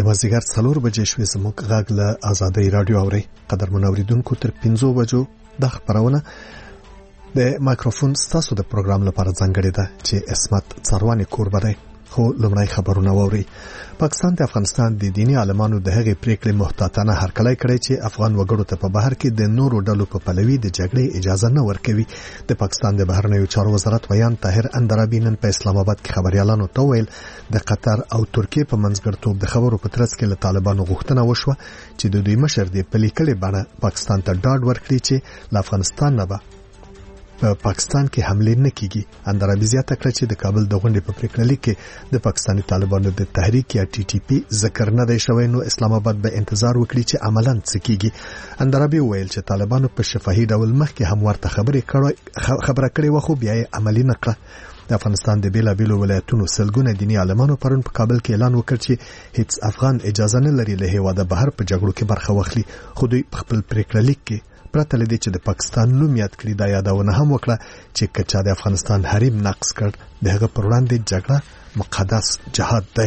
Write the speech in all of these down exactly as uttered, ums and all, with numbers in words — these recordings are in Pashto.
د مازدیګر څلور بجې شوې زموږ غږ له آزادۍ رادیو اوري. قدرمن اوریدونکو تر پنځو بجو د خبرونه د مایکروفون ستاسو د پروګرام لپاره ځانګړې ده چې اسمت څارواني کوربه دی. خو لومړی خبرونه ووري. پاکستان د افغانستان د دینی عالمانو د هغې پریکړې محتاطانه هرکلی کړی چې افغان وګړو ته په بهر کې د نورو ډلو په پلوي د جګړې اجازه نه ورکوي. د پاکستان د بهرنیو چارو وزارت ویان طاهر اندرابي نن په اسلام آباد کې خبريالانو ته ویل د قطر او ترکیه په منځګړتوب د خبرو په ترڅ کې له طالبانو غوښتنه وشوه چې د دوی مشر د پلیکلې باندې پاکستان ته ډاډ ورکړي چې له افغانستان نه به په پاکستان کې حمله نه کیږي. اندرابي زیاته کړه چې د کابل د غونډې په پریکړه لیک کې د پاکستاني طالبانو د تحریک یا ټي ټي پی ذکر نه دی شوی، نو اسلام آباد به انتظار وکړي چې عملاً څه کیږي. اندرابي ویل چې طالبانو په شفاهي ډول مخکې هم ورته خبرې کړې خبره کړې و خو بیا یې عملي نه کړه. د افغانستان د بیلابیلو ولایتونو سلګونه دینی عالمانو پرون په کابل کې اعلان وکړ چې هیڅ افغان اجازه نه لري له هیواده بهر په جګړو کې برخه واخلي. خو دوی په خپل پریکړه لیک کې پرته لدې چې د پاکستان نوم یاد کړی دا یادونه هم وکړه چې کچا د افغانستان حریم نقض کړ دغه پر وړاندې جګړه مقدس جهاد دی.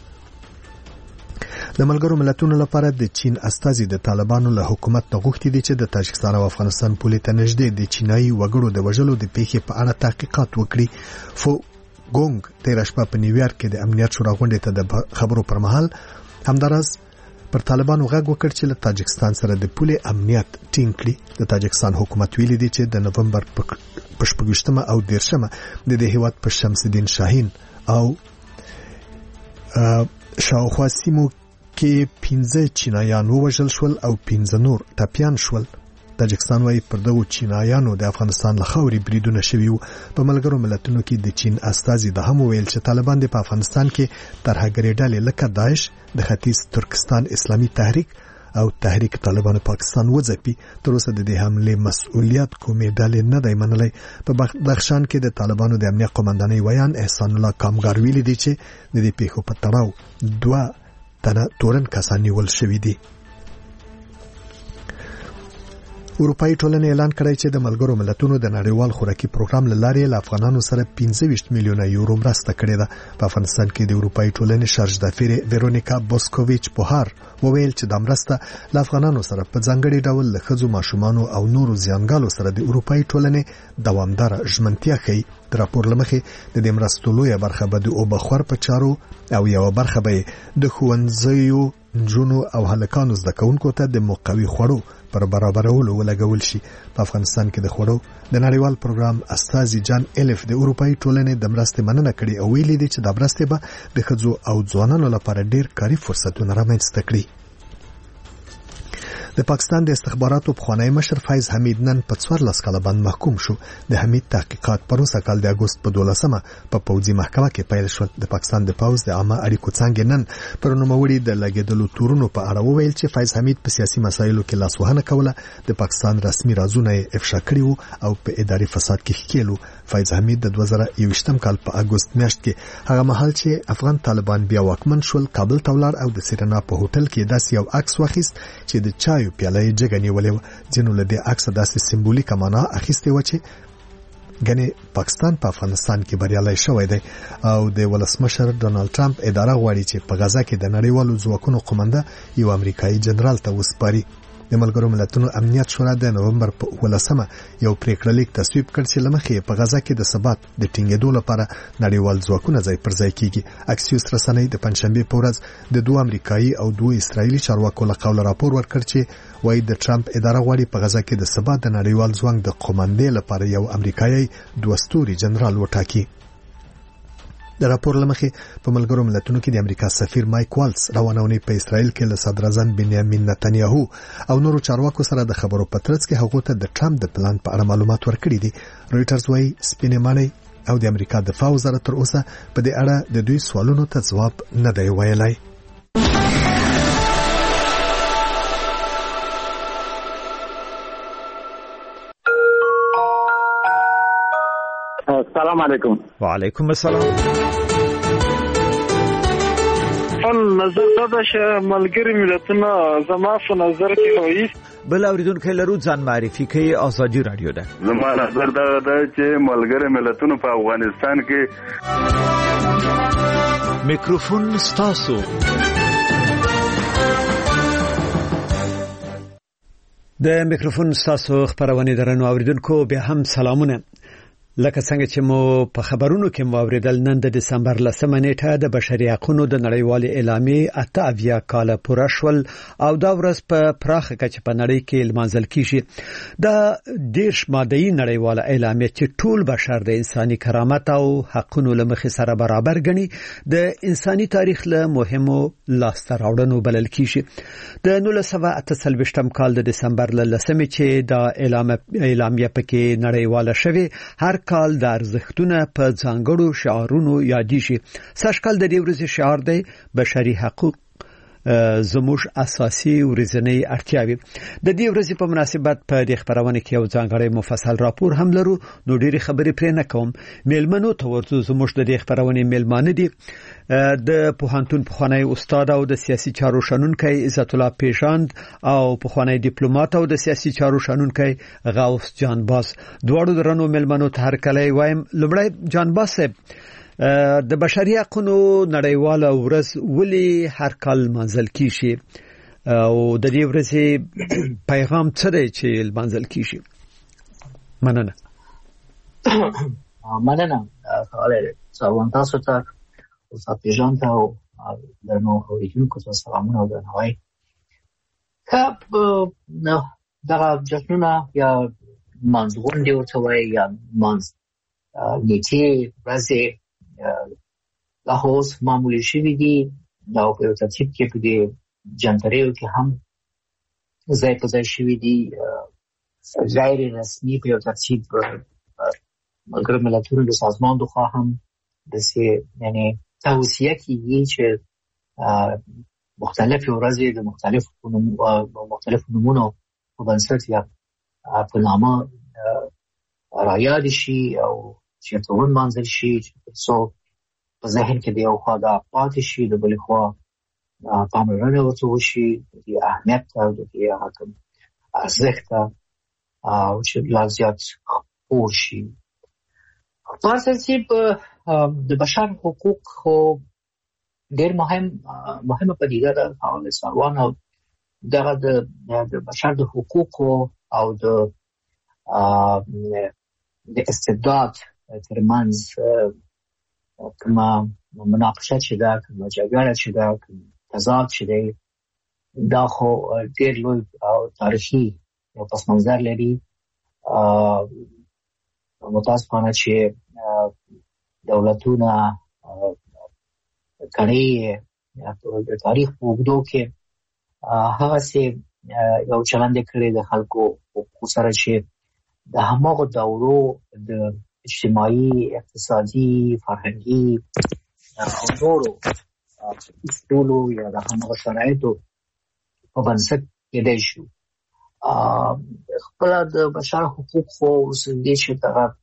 د ملګرو ملتونو لپاره د چین استازي د طالبانو له حکومت نه غوښتي دي چې د تاجکستان او افغانستان پولې ته نږدې د چینایي وګړو د وژلو د پیښې په اړه تحقیقات وکړي. فو ګونګ تیر شپه په نیویارک کې د امنیت شورا غونډې ته د خبرو پر مهال همدارس پر طالبانو غږ وکړ چې له تاجکستان سره د پولې امنیت ټینګ کړي. د تاجکستان حکومت ویلي دی چې د نومبر په شپږمه او دیرشمه د دې هیواد په شمس الدین شاهین او شاوخوا سیمو کې پنځه چینایان ووژل شول او پنځه نور ټپیان شول. تاجکستان وايي پر دغو چینایانو د افغانستان له خاورې بریدونه شوي وو. په ملګرو ملتونو کې د چین استازي د هم ویل چې طالبان د په افغانستان کې ترهګري ډلې لکه داعش، د ختیځ ترکستان اسلامي تحریک او تحریک طالبان پاکستان وځپي. تر اوسه د دې حمله مسؤلیت کومې ډلې نه دی منلای. په بدخشان کې د طالبانو د امنیت قومندانۍ ویان احسان الله کامګار ویلي دی چې د دې پیښو په تړاو دوه تنه تورن کسان نیول شوي دي. اروپایي ټولنې اعلان کړی چې د ملګرو ملتونو د نړیوال خوراکي پروګرام له لارې له افغانانو سره پنځه ویشت میلیونه یورو مرسته کړې ده. په افغانستان کې د اروپایي ټولنې شارژ دافیر ویرونیکا بوسکوویچ پوهار وویل چې د مرسته له افغانانو سره په ځانګړي ډول له ښځو، ماشومانو او نورو زیانګالو سره د اروپایي ټولنې دوامداره ژمنتیا ښیي. د راپور له مخې د دې مرستو لویه برخه به د اوبه خور په چارو او یوه برخه به د ښوونځیو نجونو او هلکانو زده کوونکو ته د مقوي خوړو پر برابرولو ولګول شي. په افغانستان کې د خوړو د نړیوال پروګرام استازي جان الیف د اروپایي ټولنې د مرستې مننه کړې او ویلي دي چې د مرستې به د ښځو او ځوانانو لپاره ډېر کاري فرصتونه رامنځته کړي. د پاکستان د استخباراتو پخوانی مشر فیض حمید نن په څوارلس کاله باندې محکوم شو. د حمید تحقیقات پروسه کال د اگست په دولسمه په پوځي محکمه کې پیل شول. د پاکستان د پوځ د عامه اړیکو څانګې نن پر نوموړي د لګیدلو تورونو په اړه وویل چې فیض حمید په سیاسي مسایلو کې لاسوهنه کوله، د پاکستان رسمي رازونه یې افشا کړي وو او په اداري فساد کې ښکېلو. فیض حمید د دوه زره یوویشتم کال په اگست میاشت کې هغه مهال چې افغان طالبان بیا واکمن شول کابل ته ولاړ او د سیرینا په هوټل کې داسې یو عکس واخیست چې د چایو پیاله یې جګه نیولې وه. ځینو له دې عکسه داسې سمبولیکه معنا اخیستې وه چې ګنې پاکستان په افغانستان کې بریالی شوی دی او د ولسمشر ډونالد ټرمپ اداره غواړي چې په غزا کې د نړیوالو ځواکونو قومنده یو امریکایي جنرال ته وسپاري. د ملګرو ملتونو امنیت شورا د نومبر په ولسمه یو پریکړه لیک تصویب کړ چې لمخې په غزا کې د ثبات د ټینګېدو لپاره نړیوال ځواکونه ځای پر ځای کیږي. اکسیوس رسنۍ د پنځشنبه په ورځ د دوه امریکایي او دوه اسرایلی چارواکو له قوله راپور ورکړ چې وایي د ټرمپ اداره غواړي په غزا کې د ثبات د نړیوال ځواک د قومندې لپاره یو امریکایي دوه ستوري جنرال وټاکي. د راپور لمخې په ملګرو ملتونو کې د امریکا سفیر مایک والز روانه اونۍ په اسرائیل کې له صدر اعظم بنیامین نتنیاهو او نورو چارواکو سره د خبرو په ترڅ کې هغه ته د ټرمپ د پلان په اړه معلومات ورکړي دي. رويټرز وايي سپینې مانۍ او د امریکا دفاع وزارت تر اوسه په دې اړه د دوی سوالونو ته ځواب نه دی ویلی. السلام علیکم. وعلیکم السلام. ان نظر دا چې ملګری ملتونه زما په نظر کې وایي بل اوریدونکو لرو ځان معرفي کوي. آزادي رادیو ده. زما نظر دا ده چې ملګری ملتونه په افغانستان کې میکروفون ستاسو د میکروفون ستاسو خبرونه درنو اوریدونکو به هم سلامونه. لکه څنګه چې مو په خبرونو کې مو اوریدل، نن د دسمبر لسمه نیټه د بشري حقوقو د نړیوال اعلامیې اته اویا کال پوره شول او دا ورځ په پراخه کچه په نړۍ کې لمانځل کیږي. دا ډېر مادي نړیوال اعلامیه چې ټول بشر د انساني کرامت او حقوقو لمخې سره برابر ګڼي د انساني تاریخ له مهمو لاسته راوړنو بلل کیږي. د نولس سوه اته څلوېښتم کال د دسمبر لسمه چې دا اعلامیه پکې نړیواله شوه، هر کال د ارزښتونو په ځانګړو شعارونو یادېږي. سږکال د دې ورځې شعار دی بشري حقوق زموږ اساسي ورځنی اړتیاوې. د دې ورځې په مناسبت په دې خبرونه کې یو ځانګړی مفصل راپور هم لرو، نو ډېری خبرې پرې نه کوم. میلمنو ته ورته زموږ د دې خبرونه میلمانه دي د پوهنتون پخوانی استاد او د سیاسي چارو شنونکی عزت الله پیژاند او پخوانی ډیپلوماټ او د سیاسي چارو شنونکی غوث جانباز. دواړو درنو میلمنو ته هر کله وایم. لومړی جانباز صاحب، د بشري حقوقو نړیواله ورځ ولې هر کال منځل کیږي او د دې ورځې پیغام څه دی چې منځل کیږي؟ مننه. مننه. حاله څوان تاسو ته او پیژان ته او درنو اوریدونکو ته سلامونه او درناوی. که نو دا جشنونه یا منځغونډې ورته وایي یا منځ نیټې ورځې لا اوس معمولي شوي دي او په ترتیب کې په دې جنتریو کې هم ځای په ځای شوي دي. غیر رسمي په ترتیب ملګرو ملتونو د سازمان لخوا هم داسې یعنې توصیه کیږي چې مختلف ورځې د مختلف مختلف نمونو په بنسټ یا په نامه رایاد شي او چېرته ونمانځل شي څو په ذهن کې د یو خوا دا پاتې شي، د بلې خوا پاملرنه ورته وشي د دې اهمیت ته او د دې حکم ارزښت ته او چې لا زیات خپور شي. په ترتیب د بشر حقوق خو ډېر مهم مهمه پدیده ده حواله سروان او دغه د بشر د حقوقو او د د استبداد ترمنځ کومه مناقشه چې ده، کومه جګړه چې ده، کوم تضاد چې دی، دا خو ډېر لوی او تاریخي یو پس منظر لري. متاسفانه چې دولتونه کړي د تاریخ په اوږدو کې هغسې یو چلند کړی د خلکو حقوقو سره چې د هماغو دورو د اجتماعي، اقتصادي، فرهنګي او نورو اصولو یا د هماغو شرایطو په بنسټ کېدی شو. خپله د بشر حقوق خو اوس دې چې دغه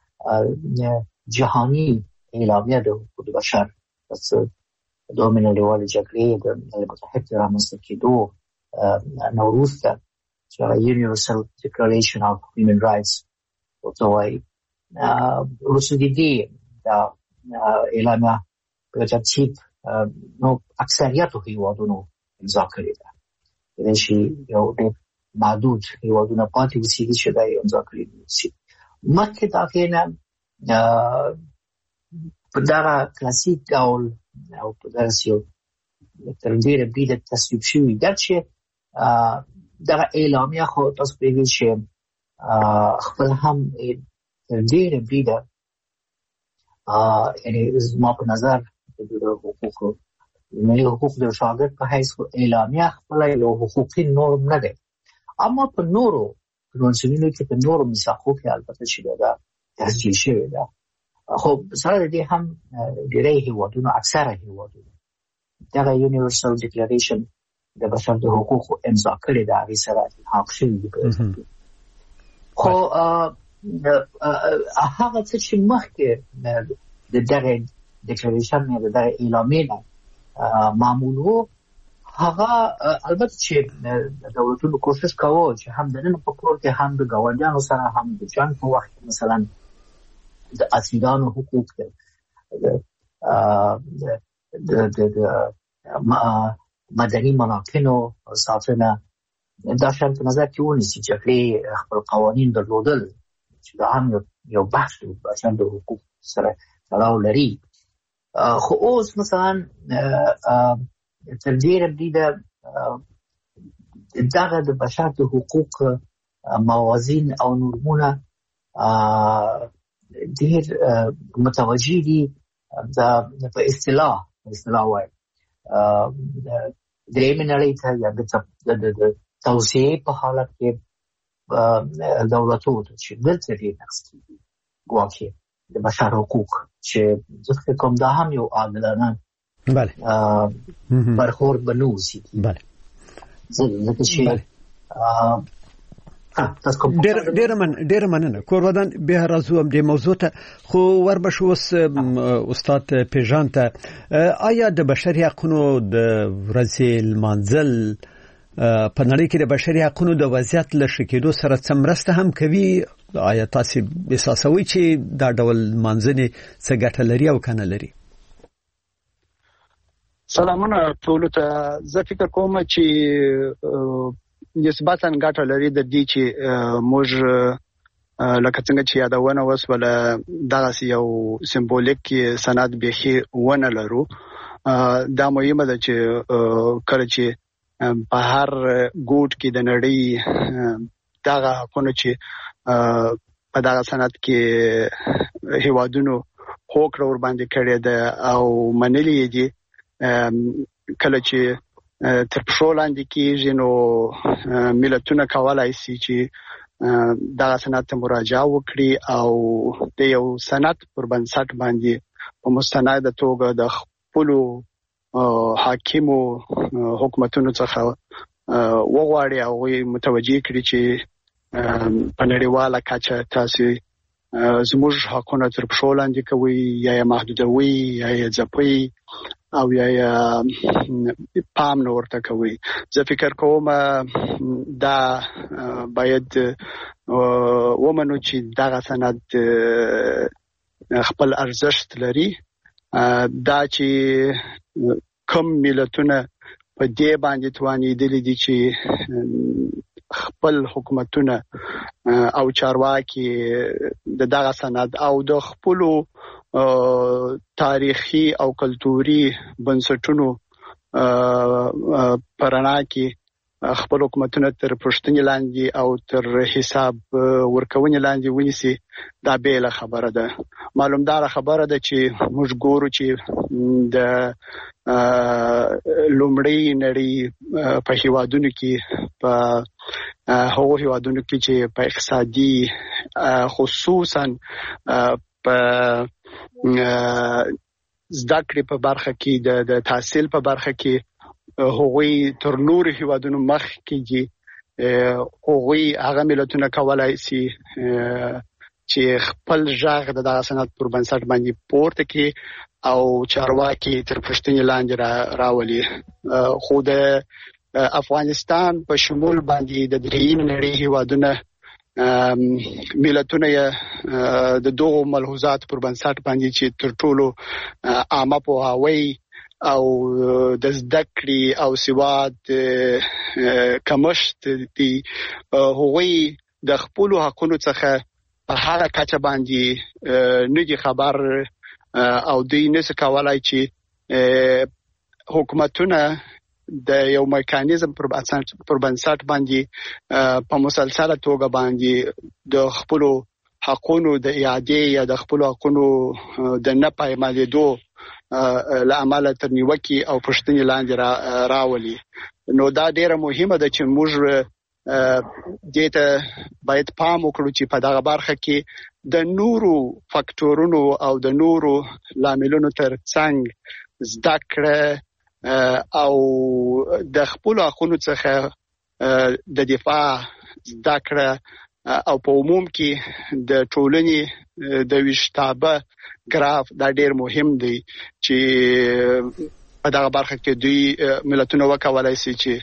جهاني اعلامیه د حقوقو د بشر پس دومې نړیوالې جګړې د ملل متحد د رامنځته کېدو نه وروسته چې هغه Universal Declaration of Human Rights ورته وایي، وروسته د دې دا اعلامیه په ترتیب نو اکثریتو هېوادونو امضا کړې ده. کېدای شي یو ډېر محدود هېوادونه پاتې اوسېږي چې دا یې امضا کړې وي. مخکې د هغې نه په دغه کلاسیک ډول او په داسې یو تر ډېره بریده تصویب شوي، ګرچې دغه اعلامیه خو تاسو پوهېږئ چې خپل هم تر ډېره بریده یعنې زما په نظر د حقوقو ملي حقوق د شاګرد په حیث اعلامیه خپله یو حقوقي نورم نه دی، اما په نورو کنوانسیونونو کې په نورو میثاقو کې البته چې دا تسجیل شوې ده. خو سره د دې هم ډېری هېوادونو، اکثره هېوادونو دغه یونیورسل ډیکلریشن د بشر د حقوقو امضا کړې ده، هغې سره الحاق شوي دي. خو هغه څه چې مخکې د دغه ډیکلریشن یا د دغه اعلامیې نه معمول و، هغه البته چې دولتونو کوشش کوو چې هم دننه په کور کې هم د ګاونډیانو سره هم د جنګ په وخت کې مثلا د اسیرانو حقوق د مدني مراکزو ساتنه دا شرط نظر کې ونیسي چې خپل خپل قوانین درلودل چې دا هم یو بحث دی اصلا د حقوق سره تړاو لري. خو اوس مثلا تر ډیره بریده دغه د بشر د حقوق موازین او نورمونه ډیر متوجه دي د په اصطلاح اصطلاح وایي درېیمې نړۍ ته یا د توسعې په حالت کې دولتونو ته چې دلته ډېر نقص کېږي ګواکې د بشر حقوق چې زه کوم دا هم یو عادلانه بله برخورد به نه اوسي. بله ځکه چې ډېر ډېر من ډېر مننه کورودان به راځو هم د موضوع ته خو وربشو اوس استاد پیژان ته آیا د بشري حقوقو د ورځې لمانځل په نړۍ کې د بشري حقوقو د وضعیت له ښه کېدو سره څه مرسته هم کوي؟ آیا تاسو احساسوئ چې دا ډول لمانځنې څه ګټه لري او کنه لري؟ سلامونه ټولو ته. زه فکر کوم چې نسبتاً ګټه لري د دې چې موږ لکه څنګه چې یادونه وسوله دغه یو سمبولیک سند به ونه لرو. دا مهمه ده چې کله چې په هر ګوټ کې د نړۍ دغه حقونه چې په دغه سند کې هیوادونو هوکړه ور باندې کړې ده او منلې دي کله چې تر پښو لاندې کېږي نو ملتونه کولای شي چې دغه سند ته مراجعه وکړي او د یو سند پر بنسټ باندې په مستنده توګه د خپلو حاکمو حکومتونو څخه وغواړي او متوجه کړي چې په نړیواله کچه تاسو زموږ حقونه تر پښو لاندې کوي یا یې محدودوي یا یې ځپوي او یا پام نه ورته کوي. زه فکر کوم دا باید ومنو چې دغه سند خپل ارزښت لري. دا چې کوم ملتونه په دې باندې توانېدلي دي چې خپل حکومتونه او چارواکي د دغه سند او د خپلو تاریخي او کلتوري بنسټونو پرانا کې خپل حکومتونه تر پښتنې لاندې او تر حساب ورکونې لاندې ونیسي. دا بیل خبره ده. معلومدار خبره ده چې موږ ګورو چې د لومړی نړۍ په هیوادونو کې په هغو هیوادونو کې چې په اقتصادي خصوصا په زده کړې په برخه کې د تحصیل په برخه کې هغوی تر نور هیوادونو مخ کېږي. هغوی هغه ملتونه کولای شي چې خپل ژغ د دغه سند پر بنسټ باندې پورته کړي او چارواکي تر پښتنې لاندې راولي. خو د افغانستان په شمول باندې د درېیمې نړۍ هیوادونه ملتونه د دغو ملحوظات پر بنسټ باندې چې تر ټولو عامه پوهاوی او د زده کړې او سواد کمښت دي هغوی د خپلو حقونو څخه په هغه کچه باندې نه دي خبر او دوی نشي کولای چې حکومتونه د یو میکانیزم پر بنسټ باندې په مسلسله توګه باندې د خپلو حقونو د اعادې یا د خپلو حقونو د نه پایمالېدو لامل تر نیوکې او پښتنې لاندې راولي. نو دا ډیره مهمه ده چې موږ دې ته باید پام وکړو چې په دغه برخه کې د نورو فاکټورونو او د نورو لاملونو ترڅنګ زده کړه او د خپل حقوقو څخه د دفاع زده کړه او په عموم کې د ټولنې د ویشتابه ګراف دا ډیر مهم دی چې په دغه برخه کې دوی ملتونه وکولای شي چې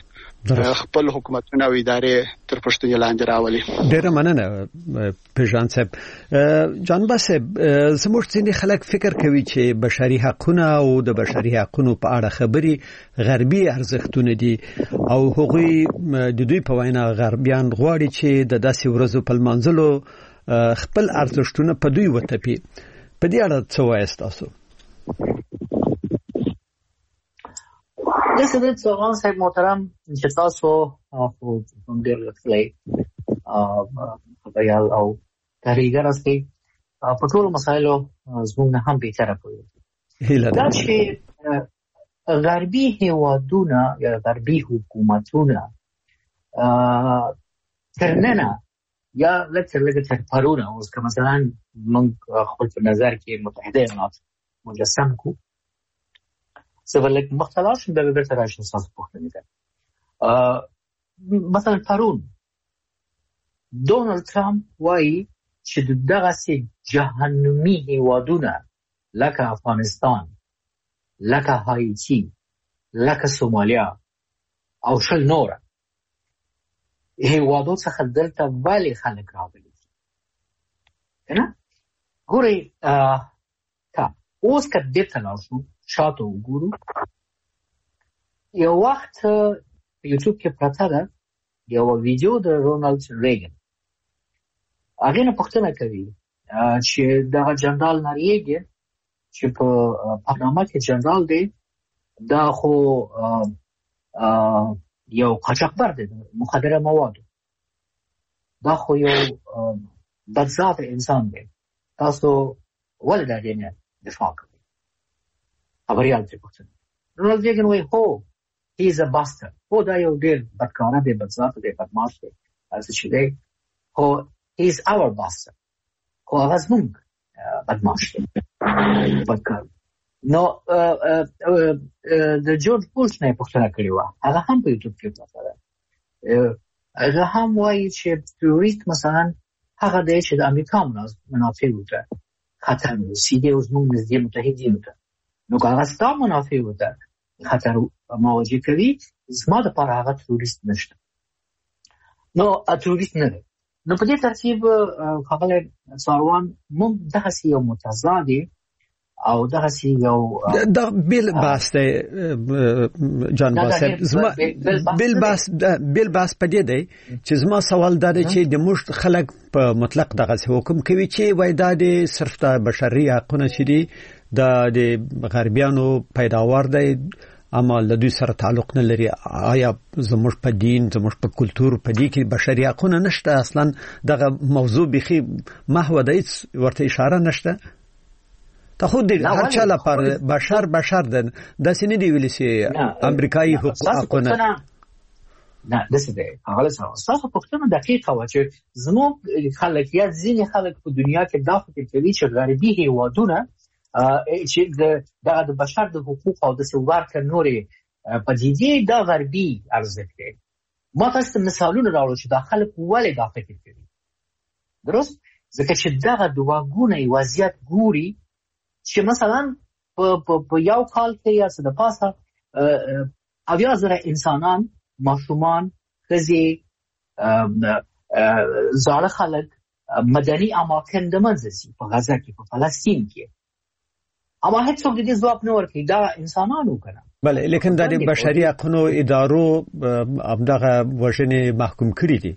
خپل حکومتونه او ادارې تر پښتنې لاندې راولي. ډیره مننه پیژان صاحب. جان باسب زموږ ځینې خلک فکر کوي چې بشري حقوقونه او د بشري حقوقو په اړه خبري غربي ارزښتونه دي او هغوی د دوی په وینا غربیان غواړي چې د داسې ورځو په منځلو خپل ارزښتونه په دوی وتپي. په دې اړه څه وایي تاسو؟ دسه د څنګه صاحب محترم چې تاسو خو کوم ډیر لکلی خبريال او کاریګر استي په ټول مسایلو زموږ نه هم بیچاره کوي. دا چې غربي هیوادونه یا غربي حکومتونه ترننه یا لکه لکه تر پرونه اوس که مثلا موږ خپل په نظر کې متحده ایالات مجسم کو سوالک مختلف به به تر راشن اساس پوښتنه ده. مثلا پرون دونالد ترامپ وایي چې دغه سي جهنمی هیوادونه لکه افغانستان، لکه هایتی، لکه سومالیا او شل نور هیوادو څخه دلته ولی خلک راغلي کنه. ګورئ تا اوس که دې تلاشو شاته وګورو، یو وخت یوټیوب کې پراته ده یو ویډیو د رونالد ریګن. هغه نه پوښتنه کوي چې دا جنرال ناریګن چې په پاناما کې جنرال دی دا خو یو قاچاقبر دی مخدره مواد، دا خو یو بدذات انسان دی، تاسو ولې دا دې نه دفاع کوئ؟ خبريال ته پوښتنه. رونالد ریګن وایي هو he is a bastard. هو دا یو ډېر بدکاره دی، بدذات دی، بدمعاش دی، هر څه چې دی خو he is our bastard. خو هغه زموږ بدمعاش دی، بدکار. نو د جورج بوش نه پوښتنه کړې وه، هغه هم په یوټیوب کې پراته ده. هغه هم وایي چې تروریست مثلا هغه دی چې د امریکا منافعو ته خطر رسیدي او زموږ نږدې متحدینو ته، نو که هغه ستا منافعو ته خطر مواجه کوي، زما دپاره هغه تروریست نشته، نو تروریست نه دی. نو په دې ترتیب ښاغلی څاروان موږ دغسې یو متضادې او دغسې یو دا بیل بحث دی جان باسب. زما بیل بحث بیل بحث په دې دی چې زما سوال دا دی چې د موږ خلک په مطلق دغسې حکم کوي چې وایي دا د صرف د بشري حقونه چې دي دا د غربیانو پیداوار دی اما له دوی سره تعلق نه لري. آیا زموږ په دین، زموږ په کلتور په دې کې بشري حقونه نشته؟ اصلا دغه موضوع بخي محو د هیڅ ورته اشاره نشته. ته خو دې هر چا لپاره بشر بشر ده، داسې نه دی ویلي چې امریکایي حقوقونه نه داسې دی. هغه ستاسو پوښتنه دقیقه وه چې زموږ خلک یا ځینې خلک په دنیا کې دا فکر کوي چې غربي هیوادونه چې دغه د بشر د حقوق او داسې ورته نورې پدیدې دا غربي ارزښت دی. ما تاسو ته مثالونه راوړو چې دا خلک ولې دا فکر کوي. درست؟ ځکه چې دغه دوه ګونی وضعیت ګوري چې مثلا په یو کال کې یا څه د پاسه اویا زره انسانان، ماشومان، ښځې، زاړه خلک مدني اماکن د منځه ځي په غزه کې، په فلسطین کې، اما هیڅوک د دې ځواب نه ورکوي. دا انسانانو کنه بله، لیکن د بشري حقوقو ادارو همدغه وژنې محکوم کړي دي.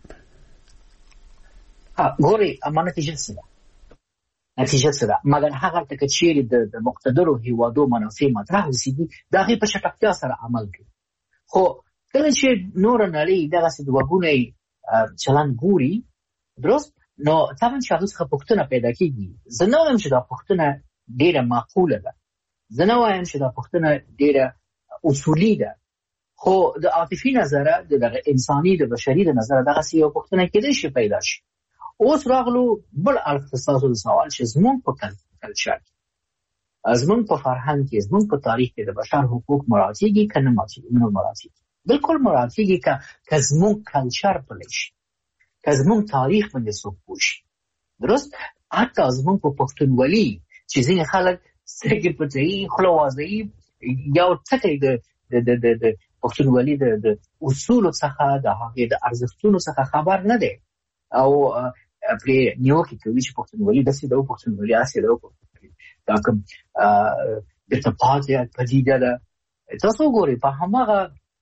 ها ګورئ اما نتیجه څه ده؟ نتیجه څه ده؟ مګر هغه ته که چیرې د مقتدرو هیوادو منافع مطرح اوسېږي د هغې په چټکتیا سره عمل کوي. خو کله چې نوره نړۍ دغسې دوه ګونی چلند ګوري، درست، نو طبعا چې هغه څخه پوښتنه پیدا کېږي. زه نه وایم چې دا پوښتنه ډیره معقوله ده، زه نه وایم چې دا پوښتنه ډیره اصولي ده، خو د عاطفي نظره، د دغه انساني، د بشري د نظره دغسې یو پوښتنه کېدای شي پیدا شي. اوس راغلو بل اړخ ته ستاسو د سوال چې زموږ په کلچر کې، زموږ په فرهنګ کې، زموږ په تاریخ کې د بشر حقوق مراعاتېږي که نه مراعاتېږي؟ بالکل مراعاتېږي که زموږ کلچر پلی شي، که زموږ تاریخ باندې څوک پوه شي. درست؟ حتی زموږ په پښتونولي چې ځینې خلک سترګې پټوي، خوله وازوي، یو ټکی د د د د پښتونولي د اصول څخه د هغه د ارزښتونو څخه خبر نه دی او پرې نیوکه کوي چې پښتونولي د سیده او پښتونولي اساسي ده دا کوم د تپاتیا پدیده ده. تاسو ګورئ په هماغه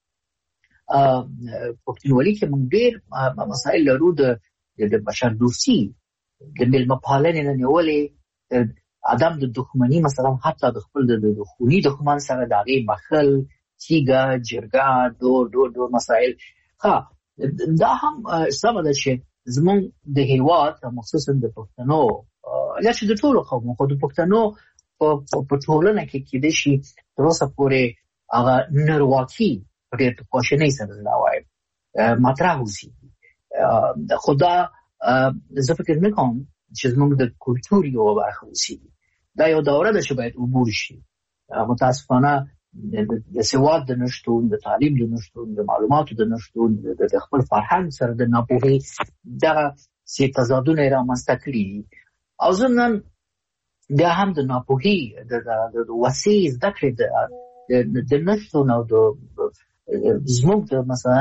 پښتونولي کې موږ ډېر مسایل لرو د د بشر دوستي د ملمه پالنې نه نیولې ادم د دښمنۍ مثلا حتی د خپل د خوني دښمن سره د هغې بخل تیګه جرګه دور دور دور مسایل. ها دا هم سمه ده چې زموږ د هېواد مخصوصا د پښتنو یا چې د ټولو قومو خو د پښتنو په ټولنه کې کېدای شي تر اوسه پورې هغه نرواکي په ډېر پخواشنۍ سره زه وایم مطرح اوسېږي. خو دا زه فکر نه کوم چې زموږ د کلتور یوه برخه اوسېږي. دا یو دوره ده چې باید عبور شي. متاسفانه د سواد د نشتون د تعلیم د نشتون د معلوماتو د نشتون د خپل فرهنګ سره د ناپوهۍ دغه سي تضادونه یې رامنځته کړي دي او ضمناً بیا هم د ناپوهۍ د وسیع زده کړې د نشتون او د زموږ د مثلا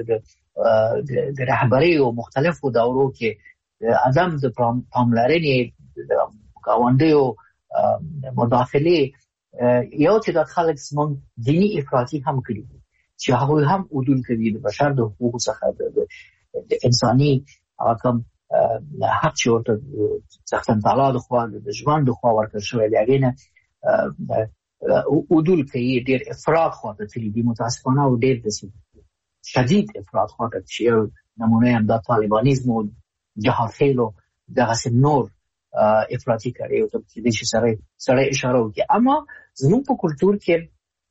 د رهبریو مختلفو دورو کې عدم د پاملرنې د ګاونډیو مداخلې یو چې د خلک زموږ دینی افراطي هم کړي دي چې هغوی هم عدول کوي د بشر د حقوقو څخه د انساني کوم حق چې ورته څښتن تعالی د خوا د ژوند د خوا ورکړل شوی دی هغې نه عدول کوي ډېر افراط خواته تللي دي متاسفانه او ډېر داسې شدید افراط خواته چې یو نمونه هم دا طالبانیزم او جهادخیلو دغسې نور افراطي کړي او ته کېدای شي سړی اشاره وکړي. اما زموږ په کلتور کې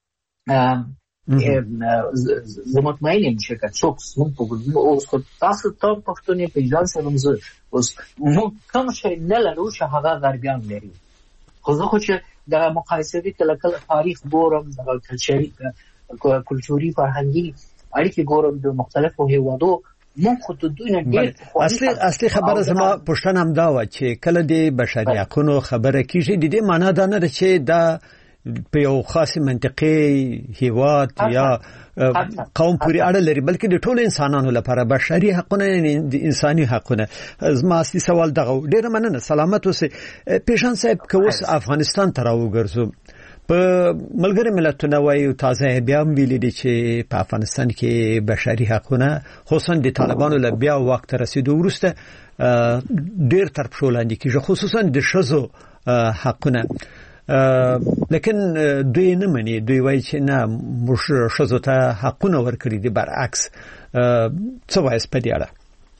زه مطمئن یم چې که څوک زموږ په کلتور اوس خو تاسو ته پښتون یې په ایران سره زه اوس موږ کوم شی نه لرو چې هغه غربیان لري. خو زه خو چې دغه مقایسوي کله کله تاریخ ګورم دغه کلچري کلتوري فرهنګي اړیکې ګورم د مختلفو هېوادو مونږ خو د دوی نه ډېر اصلي اصلي خبره زما پوښتنه هم دا وه چې کله د بشري حقونو خبره کېږي د دې معنا دا نه ده چې دا په یو خاص منطقې هېواد یا قوم پورې اړه لري بلکې د ټولو انسانانو لپاره بشري حقونه د انساني حقونه. زما اصلي سوال دغه ډېره مننه سلامت اوسئ. پیشان صاحب که اوس افغانستان ته راوګرځو په ملګري ملتونه وایي تازه بیا هم ویلي دي چې په افغانستان کې بشري حقونه خصوصا د طالبانو له بیا واک ته رسېدو وروسته ډېر تر پښو لاندې کېږي خصوصا د ښځو حقونه لیکن دوی نه مني. دوی وایي چې نه موږ ښځو ته حقونه ورکړي دي برعکس. څه وایاست په دې اړه؟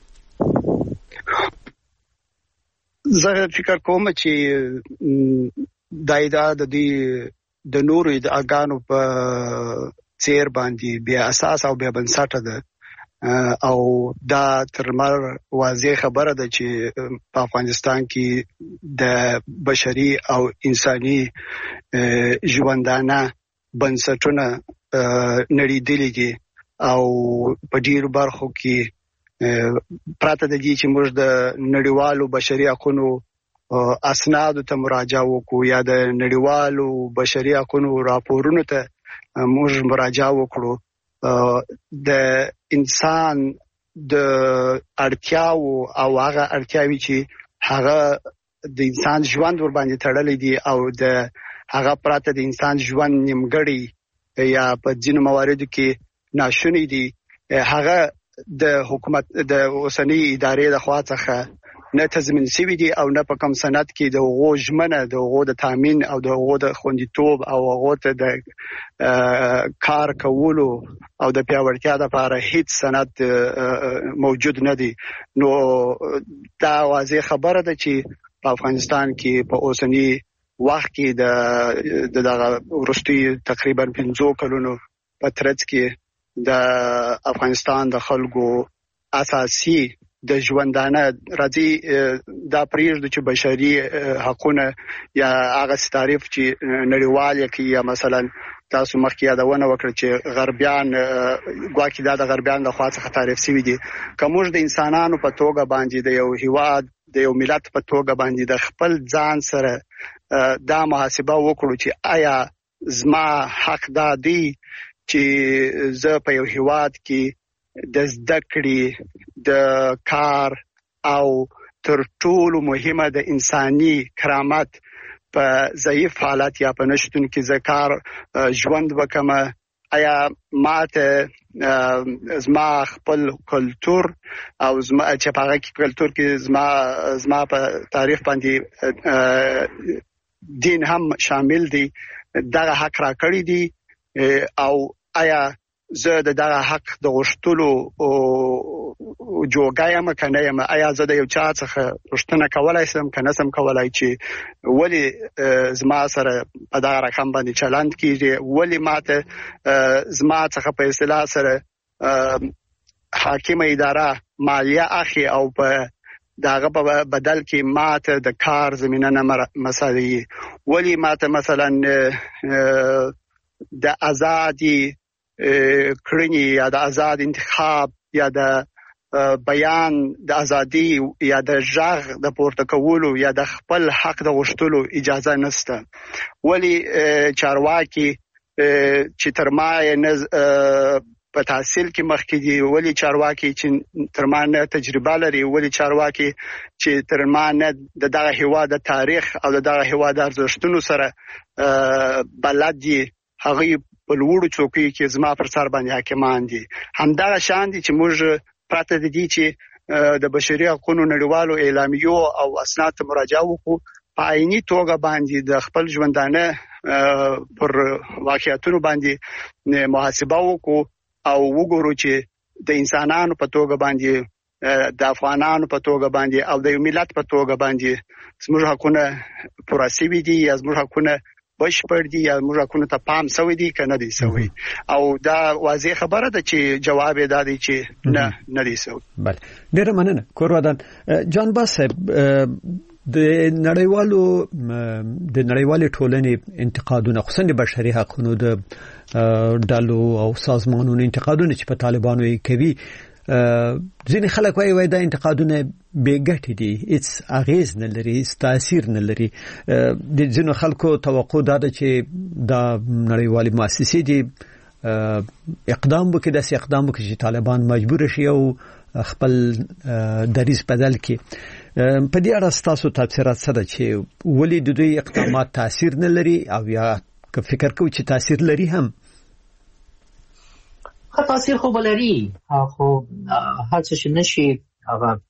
زه فکر کوم چې دا ادعا د دې د نورو ادعاګانو په څیر باندې بیا اساس او بیا بنسټه ده او دا تر مر واضح خبره ده چې په افغانستان کې د بشري او انساني ژوندانه بنسټونه نړیدلي دي او په ډیرو برخو کې پراته د دې چې موږ د نړیوالو بشري حقوقو اسنادو ته مراجعه وکړو یا د نړیوالو بشري حقوقو راپورونو ته موږ مراجعه وکړو. د انسان د اړتیاو او هغه اړتیاوي چې هغه د انسان ژوند ور باندې تړلې دي او د هغه پراته د انسان ژوند نیمګړی یا په ځینو مواردو کې ناشونی دي هغه د حکومت د اوسنۍ ادارې د خوا څخه نه تضمین شوی دي او نه په کوم سند کې د هغو ژمنه د هغو د تامین او د هغو د خوندیتوب او هغو ته د کار کولو او د پیاوړتیا لپاره هیڅ سند موجود نه دی. نو دا واضح خبره ده چې په افغانستان کې په اوسنی وخت کې د دغه وروستي تقریبا پنځو کلونو په ترڅ کې د افغانستان د خلکو اساسي د ژوندانه راځي دا پریږدو چې بشري حقونه یا هغه تعریف چې نړیوال کې یا مثلا تاسو مخکې یادونه وکړه چې غربیان ګواکې دا د غربیان له خوا څخه تعریف شوی دي. کومج د انسانانو په توګه باندې د یو هیواد د یو ملت په توګه باندې د خپل ځان سره دا محاسبه وکړو چې آیا زما حق دا دی چې زه په یو هیواد کې د زده کړې د کار او تر ټولو مهمه د انساني کرامت په ضعیف حالت یا په نشټون کې زکار ژوند وکم آیا ماته زما خپل کلچر او زما چې په هغه کې کلچر کې زما زما په تاریخ باندې دین هم شامل دي دغه حق را کړی دي او آیا زه د دغه حق د غوښتلو او جوګایم کنه یم آیا زه د یو چا څخه پوښتنه کولای شم کنه سم کولای چې ولی زما سره په دغه رقم باندې چلند کیږي ولی ماته زما څخه په اصطلاح سره حاکم اداره مالیه اخی او په داغه په بدل کې ماته د کار زمينه نه مساوي ولی ماته مثلا د ازادي کړنی یا د آزاد انتخاب یا د بیان د ازادي یا د ژغ د پورته کولو یا د خپل حق د غوښتلو اجازه نشته ولی چارواکي چې تر ما نه په تحصیل کې مخکې دي ولی چارواکي چې تر ما نه تجربه لري ولی چارواکي چې تر ما نه د دغه هیواد د تاریخ او د دغه هیواد د ارزښتونو سره بلد دي هغه په لوړو چوکۍ کې زما پر سر باندې حاکمان دي همدغه شان دي چې موږ پراته دي چې د بشري حقوقو نړیوالو اعلامیو او اسناد ته مراجعه وکړو په عیني توګه باندې د خپل ژوندانه پر واقعیتونو باندې محاسبه وکړو او وګورو چې د انسانانو په توګه باندې د افغانانو په توګه باندې او د یو ملت په توګه باندې زموږ حقونه پوره شوي دي یا زموږ حقونه بشپړ دي یا موږ حقونه ته پام سوی دي کنه دي سوی او دا واضح خبره ده چې جواب یې دادی چې نه نه دي سوی. بله ډیره مننه کورودان جان باس د نړیوالو د نړیوالې ټولنې انتقادونه خصوصا د بشري حقوقو د ډلو او سازمانونو انتقادونه چې په طالبانو یې کوي ځینې خلک وایي وایي دا انتقادونه بې ګټې دي هیڅ اغیز نه لري هیڅ تاثیر نه لري د ځینو خلکو توقع دا ده چې دا نړیوالې مؤسسې دي اقدام وکړي داسې اقدام وکړي چې طالبان مجبور شي او خپل دریځ بدل کړي په دې اړه ستاسو تفسیرات څه ده چې ولې د دوی اقدامات تاثیر نه لري او یا که فکر کوئ چې تاثیر لري هم خو تاثیر خو بلري خو هر څه چې نشي هغه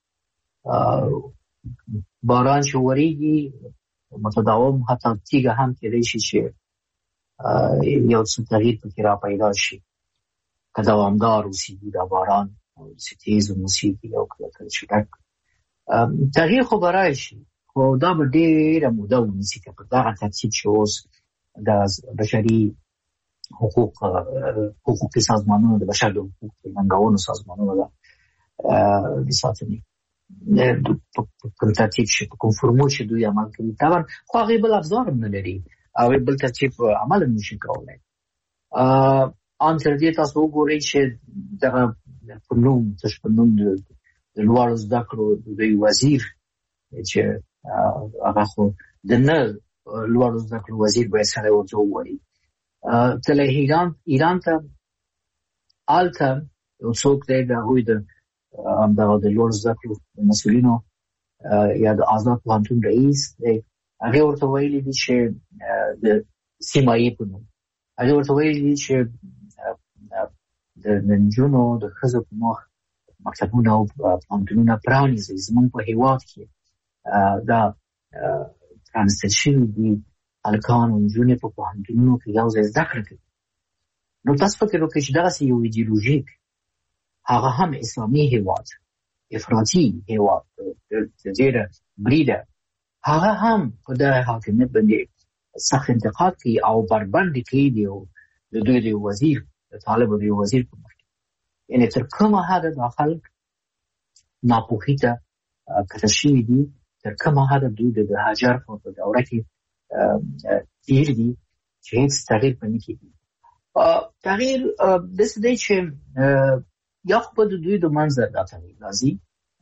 باران چې وریږي متداوم حتی تیګه هم کېدای شي چې یو څه تغییر پکې را پیدا شي که دوامدار اوسېږي دا باران چې تیز اوسېږي او کله کله چې ډک تغییر خو به راشي خو دا به ډېره موده ونیسي که په دغه ترتیب چې اوس د بشري حقوق حقوقي سازمانونو د بشر د حقوقو ننګونو سازمانونو د ساتنې په کوم ترتیب شي په کوم فرمول چې دوی عمل کوي طبعا خو هغې بل افزار هم نه لري او بل ترتیب عمل هم نشي کولی ان تر دې تاسو وګورئ چې دغه په نوم تش په نوم د لوړو زده کړو د دوی وزیر چې هغه خو د نه لوړو زده کړو وزیر باید سره ورته ووایي تله ایران ایران ته آلته یو څوک دی د هغوی د همدغه د لوړ زده کړو مسؤلینو یا د آزاد پوهنتون رئیس دی هغې ورته ویلي دي چې د سیمایي په نوم هغې ورته ویلي دي چې د نجونو د ښځو په مخ مکتبونه او پوهنتونونه پرانیزئ زموږ په هېواد کې دا پرانیستل شوي دي هلکان او نجونې په پوهنتونونو کې یو ځای زده کړه کوي نو تاسو فکر وکړئ چې دغسې یو ایډیولوژیک هغه هم اسلامي هېواد افراطي هېواد ډېره بریده هغه هم په دغه حاکمیت باندې سخت انتقاد کوي او بربنډې کوي د دوی د یو وزیر د طالبو د یو وزیر په مخ کې یعنې تر کومه حده دا خلک ناپوهي ته کته شوي دي تر کومه حده دوی د هاجر په دوره کې تیر دي چې هیڅ تغییر په نه کېږي تغییر داسې دی چې یا خو به د دوی د منځه دا تغییر راځي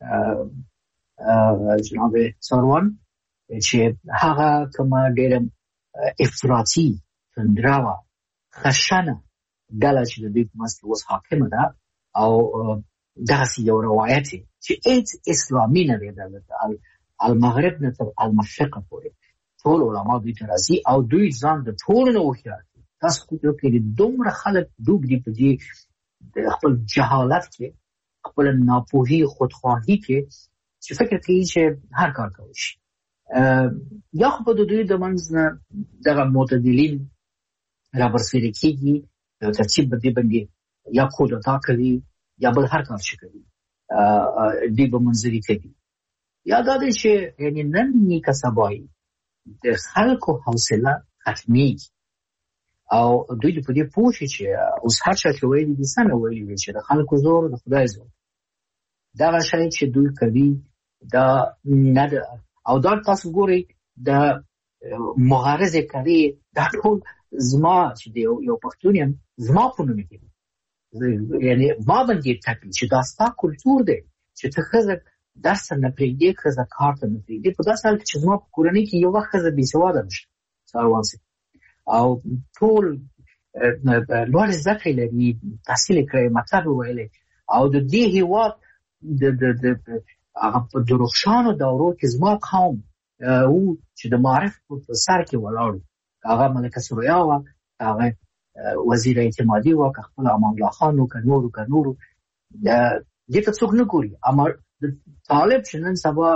جناب ساروان چې هغه کومه ډېره افراطي تندروه خشنه ډله چې د دوی په منځ کې اوس حاکمه ده او داسې یو روایت چې هیڅ اسلامي نه دی د المغرب نه تر المشرق پورې ټول علما دوی ته راځي او دوی ځان د ټولو نه هوښیار دي. تاسو فکر وکړئ دومره خلک ډوب دي په دې د خپل جهالت کې، خپل ناپوهي، خودخواهي کې چې فکر کوي چې هر کار کوي شي. یا خو په دوی د منځ نه دغه معتدلین رابرسېره کېږي، یو ترتیب به دې باندې یا کودتا کوي یا بل هر کار شي کوي، دوی به منځري کوي. یا دا دی چې یعنې نن نیکه سبایي د خلکو حوصله ختمېږي او دوی په دې پوه شي چې اوس هر چا چې ویلي دي سمې ویلي دي چې د خلکو زور د خدای زور. دغه شی چې دوی کوي دا نه ده. او دا تاسو ګورئ د مغارزې کوي دا ټول زما چې د یو پښتون یم زما په نوم کې دي، یعنې ما باندې ټاکي چې دا ستا کلتور دی چې ته ښځه درس نه پرېږدې، ښځه کار ته نه پرېږدې. په داسې حال کې چې زما په کورنۍ کې یو وخت ښځه بېسواده نشته ساروان صاحب او ټول لوړې زده کړې لري، تحصیل یې کړی، مکتب یې ویلی او د دې هېواد د د هغه په درخشانو دورو کې زما قوم او چې د معرف په سر کې ولاړ، هغه ملکه سرویا وه، هغه وزیر اعتمادي وه، که خپل امان الله خان و، که نورو که نورو دې ته څوک نه ګوري. اما د طالب چې نن سبا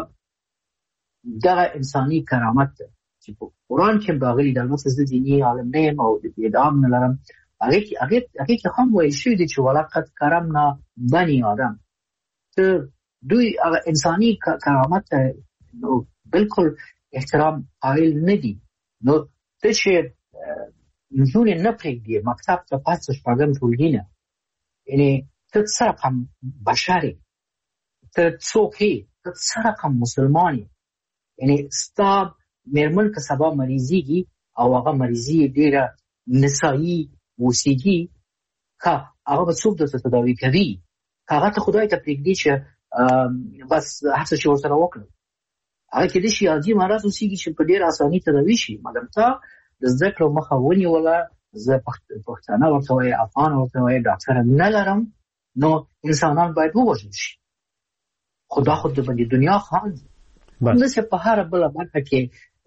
دغه انساني کرامت ده چې په قرآن کې راغلي، د البته زه دیني عالم نه یم او د ادعام نه لرم، هغې کې هغې کې هم ویل شوي دي چې ولقد کرمنا بني آدم. ته دوی هغه انساني کرامت ته نو بالکل احترام قائل نه دي. نو ته چې نجونې نه پرېږدي مکتب ته پس شپږم ټولګي نه، یعنې ته څه رقم بشر یې، ته څوک یې، ته څه رقم مسلمان یې. یعنې ستا مېرمن که سبا مریضېږي او هغه مریضي یې ډېره نسایي اوسېږي، که هغه به څوک درته تداوي کوي؟ که هغه ته خدای ته پرېږدي چې بس هر څه چې ورسره وکړم، هغه کېدای شي عادي مرض اوسېږي چې په ډېره اساني تداوي شي. مګر تا د زده کړو مخه ونیوله، زه پښتانه ورته وایي، افغان ورته وایي، ډاکټر نه لرم، نو انسانان باید ووژل شي. خو دا خو د باندې دنیا خان دي. همداسې په هره بله برخه کې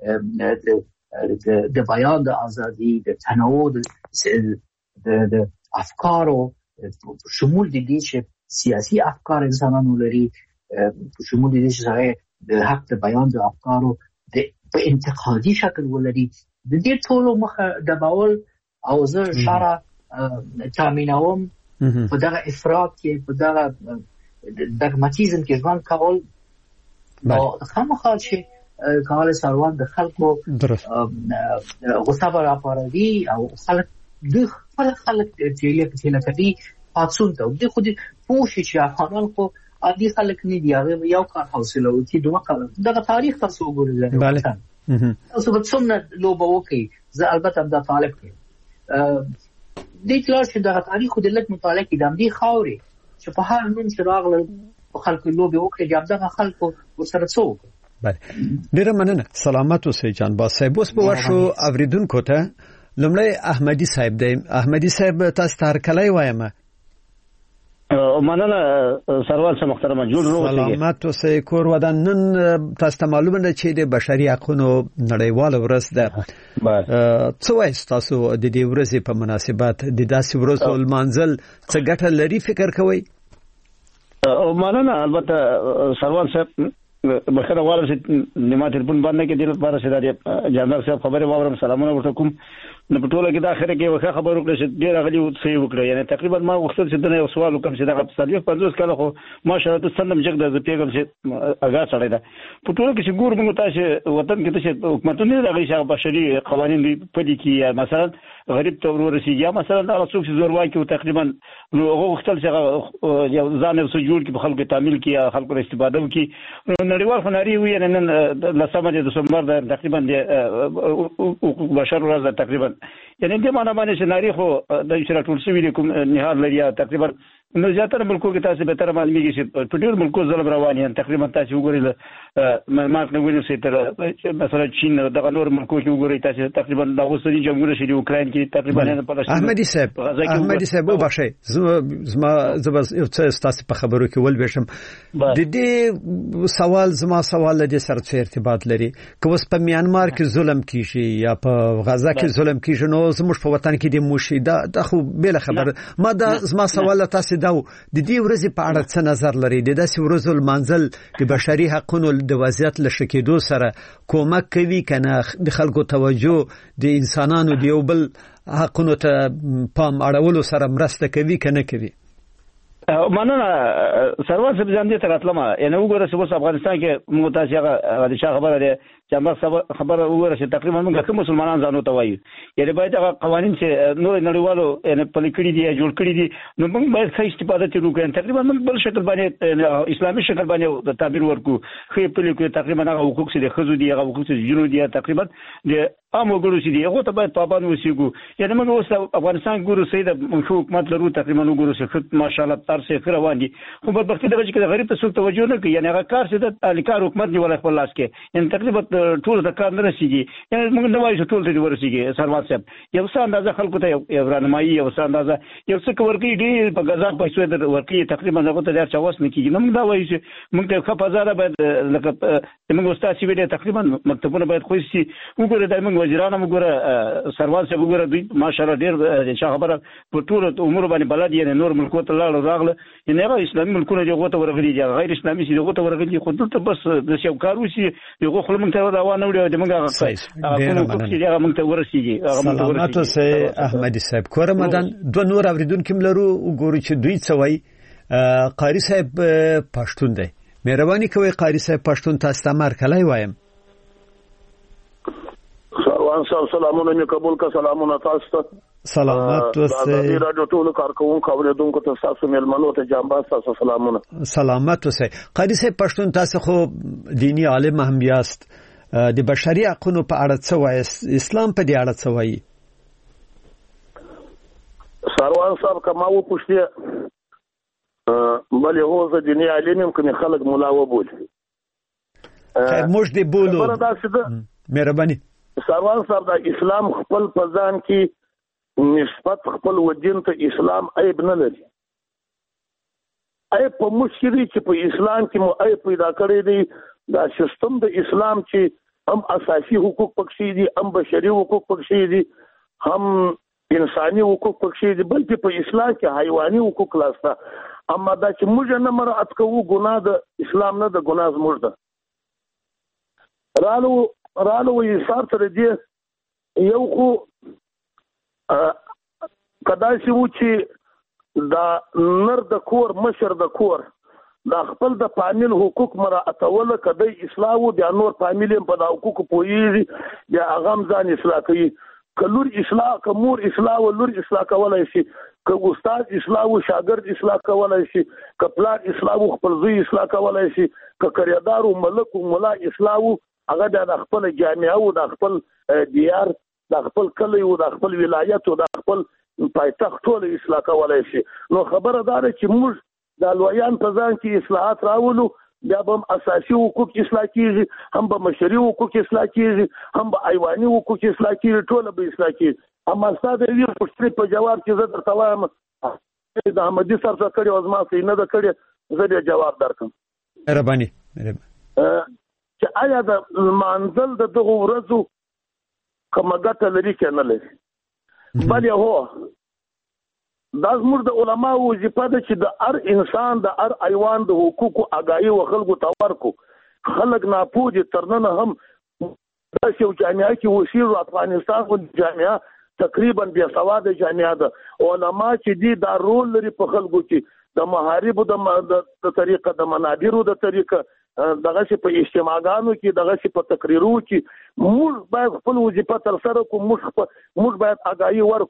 د بیان د ازادي، د تنوع د افکارو شمول د دې چې سیاسي افکار انسانانو لري، شمول د دې چې هغه د حق د بیان د افکارو په انتقادي شکل ولري، د دې ټولو مخه ډبول او زه اشاره تامینوم په دغه افراط کې، په دغه دګماتیزم کې ژوند کول. نو خامخا چې کول سروان د خلکو غصه به راپاروي او خلک دوی خپل خلک تیلې په تیله کوي پاتسون ته. دوی خو دې پوه شي چې افغانان خو عادي خلک نه دي، هغه یو کار حوصله وکړي، دوه کاله دغه تاریخ تاسو وګورئ. تاسو به څومره لوبه وکړي. زه البته دا طالب کوم دې کلاس چې دغه تاریخ د لږ مطالعه کې د همدې خاورې چې په هر نوم چې راغله په خلکو لوبې وکړي، د همدغه خلکو ورسره څه وکړي. بله، ډېره مننه. سلامت اوسئ جانباز صاحب. اوس به ورشو اورېدونکو ته. لومړی احمدي صاحب دی. احمدي صاحب تاسو ته هرکلی وایم. مننه سروال صاحب محترم، جوړ روغ. سلامت اوسئ. کور ودان. نن تاسو ته معلومه ده چې د بشري حقوقو نړیواله ورځ ده. څه وایي تاسو د دې ورځې په مناسبت د داسې ورځو لمانځل څه ګټه لري فکر کوئ؟ مننه. البته سروال صاحب بخیر غواړم چې نیمه تلیفون باندې کې د لپاره چې د جنرال صاحب خبره واورم. سلامونه ورته کوم. نو په ټوله کې د اخره کې وخت خبر وکړه چې ډیر غلي صحیح وکړه. یعنی تقریبا ما وختل چې دنه یو سوال وکم چې دا په صلیف پنځوس کاله خو ماشاءالله د سندم جګ د پیغام چې اگا سړی دا په ټوله کې چې ګور موږ تاسو وطن کې چې حکومتونه دغه شغه بشري قوانين په دې کې مثلا غریب ته ورسیږي، یا مثلا دا څوک چې زور واکي او تقریبا نو هغه وختل چې یو ځان یو جوړ کې په خلکو تعمیل کې یا خلکو استفاده وکي. نړیوال فناري وي نه لسمه د دسمبر د تقریبا د بشر ورځ تقریبا، یعنی د معنا باندې چې ناری خو د شرا ټول سوي کوم نهار لري تقریبا نو زیاتره ملکو کې تاسو به تر معلومیږي چې په ډېر ملکو ظلم روان دي تقریبا تاسو وګورئ مارک نه وینئ چې تر مثلا چین دغه نور ملکو کې وګورئ تاسو تقریبا د اوسنی جمهوریت شری اوکراین کې تقریبا نه پاتې احمدي صاحب احمدي صاحب وبخښئ زما زما یو څه تاسو په خبرو کې ول بشم د دې سوال زما سوال له دې سره څه ارتباط لري که اوس په میانمار کې ظلم کیږي یا په غزا کې ظلم کیږي نو زموږ په وطن کې د موشي دا د خو بل خبر ما دا زما سوال تاسو دا د دې ورځې په اړه څه نظر لري د داسې ورځو منزل د بشري حقوقو د وضعیت له شکېدو سره کومک کوي کنه د خلکو توجه د انسانانو د یو بل حقوقو ته پام اړولو سره مرسته کوي کنه کوي مننه سروان صاحب ځان دې تراتلم یعنی وګوره چې افغانستان کې متاسفه د شاه خبره ده چې موږ خبره وګوره چې تقریبا موږ کوم مسلمانان ځانو ته وایو یعنی باید هغه قوانين چې نور نړیوالو یعنی په لیکلي دي جوړ کړی دي نو موږ باید ښه استفاده ترې وکړو تقریبا موږ بل شکل باندې اسلامي شکل باندې د تعبیر ورکو خې په لیکو تقریبا هغه حقوق چې د خزو دي هغه حقوق چې جنو دي تقریبا د عام وګړو چې دي هغه ته باید پابند وسیګو یعنی موږ اوس افغانستان ګورو سید حکومت لرو تقریبا وګورو چې ماشاءالله تر څه روان دي خو په وخت دغه چې غریب ته څوک توجه نه کوي یعنی هغه کار چې د الیکار حکومت نیول خپل لاس کې یعنی تقریبا ټول د کار نه رسیږي یعنی موږ نه وایو چې ټول دې ورسیږي سروان صاحب یو څه اندازه خلکو ته یو رانمایي یو څه اندازه یو څه ورکی دی په غزا په څو د ورکی تقریبا هغه ته د چاوس نه کیږي موږ دا وایو چې موږ ته خپازاره باید لکه موږ استاد سی ویډیو تقریبا مکتبونه باید خو شي وګوره د موږ وزیرانو وګوره سروان صاحب وګوره دوی ماشاءالله ډیر د خبره په ټول امور باندې بلد یعنی نور ملکو ته لاړ راغله یعنی هغه اسلامي ملکونه دغه ته ورغلي دي غیر اسلامي سي دغه ته ورغلي خو دلته بس د شیو کارو سي دغه خپل موږ ته روانه وړي د موږ هغه موږ ته ورسیږي هغه موږ ته ورسیږي سلامات اوسه احمدي صاحب کور رمضان دوه نور اوریدونکو ملرو وګورو چې دوی څه وایي قاری صاحب پښتون دی مهرباني کوئ قاری صاحب پښتون تاسو ته مرکلای وایم سروان صاحب سلامونه می قبول کا سلامونه تاسو ته سلامات اوسه د رادیو ټول کارکونکو اوریدونکو ته تاسو ملمنو ته جنباس تاسو سلامونه سلامات اوسه قاری صاحب پښتون تاسو خو دینی عالم هم یاست د بشري حقوقو په اړه څه وایي اسلام په دې اړه څه وایي سروان صاحب کما و پوښتنه بلې هو زه دیني عالم یم کوم خلک مولا و بول خیر موږ دې بولو مهرباني سروان صاحب د اسلام خپل پزان کې نسبت خپل ودین ته اسلام عیب نه لري عیب په مشکلي چې په اسلام کې مو عیب پیدا کړی دی دا سیستم د اسلام چې هم اساسي حقوق پکې دي هم بشري حقوق پکې دي هم انساني حقوق پکې دي بلکې په اسلام کې حیواني حقوق لاسته اما دا چې موږ نه مراعات کوو ګناه د اسلام نه د ګناه زموږ ده رالو رالو یې سار تر دې یو خو کدای شي و چې دا نر د کور مشر د کور دا خپل د فامیل حقوق مراعاتول کدی اصلاح و د نور فامیل په د حقوق پوهیږي یا هغه ځان اصلاح کوي کلور اصلاح کومور اصلاح و لور اصلاح کولای شي که استاد اصلاح و شاګرد اصلاح کولای شي که پلان اصلاح و خپل زوی اصلاح کولای شي که کریدار او ملک او مولا اصلاح و هغه د خپل جامعه او د خپل دیار د خپل کلی او د خپل ولایت او د خپل پایتخت ټول اصلاح کولای شي نو خبره ده چې موږ د لویان په ځان کې اصلاحات راولو بیا به اساسي حقوق اصلاح کیږي هم به مشري حقوق اصلاح کیږي هم به ایواني حقوق اصلاح کیږي ټول به اصلاح کیږي اما ستاسو دې پوښتنې په جواب کې زه درته وایم د احمدي سر څخه کړي او زما سي نه د کړي زه دې جواب درکم مهرباني چې آیا د منزل د دغه ورځو کومګه لري کنه لري بل هو دا زموږ د علماو وظیفه ده چې د هر انسان د هر حیوان د حقوقو آگاهي او خلکو ته ورکو خلک ناپوهه ترنه هم د یو جامعه کې وسیل افغانستان او جامعه تقریبا بیا سواد جامعه ده علما چې دي دا رول لري په خلکو کې د محارب د طریقه د منابرو د طریقه دغه چې په اجتماعګانو کې دغه چې په تقریرو کې موږ باید خپل وظیفه تر سره کوو موږ موږ باید آگاهي ورکو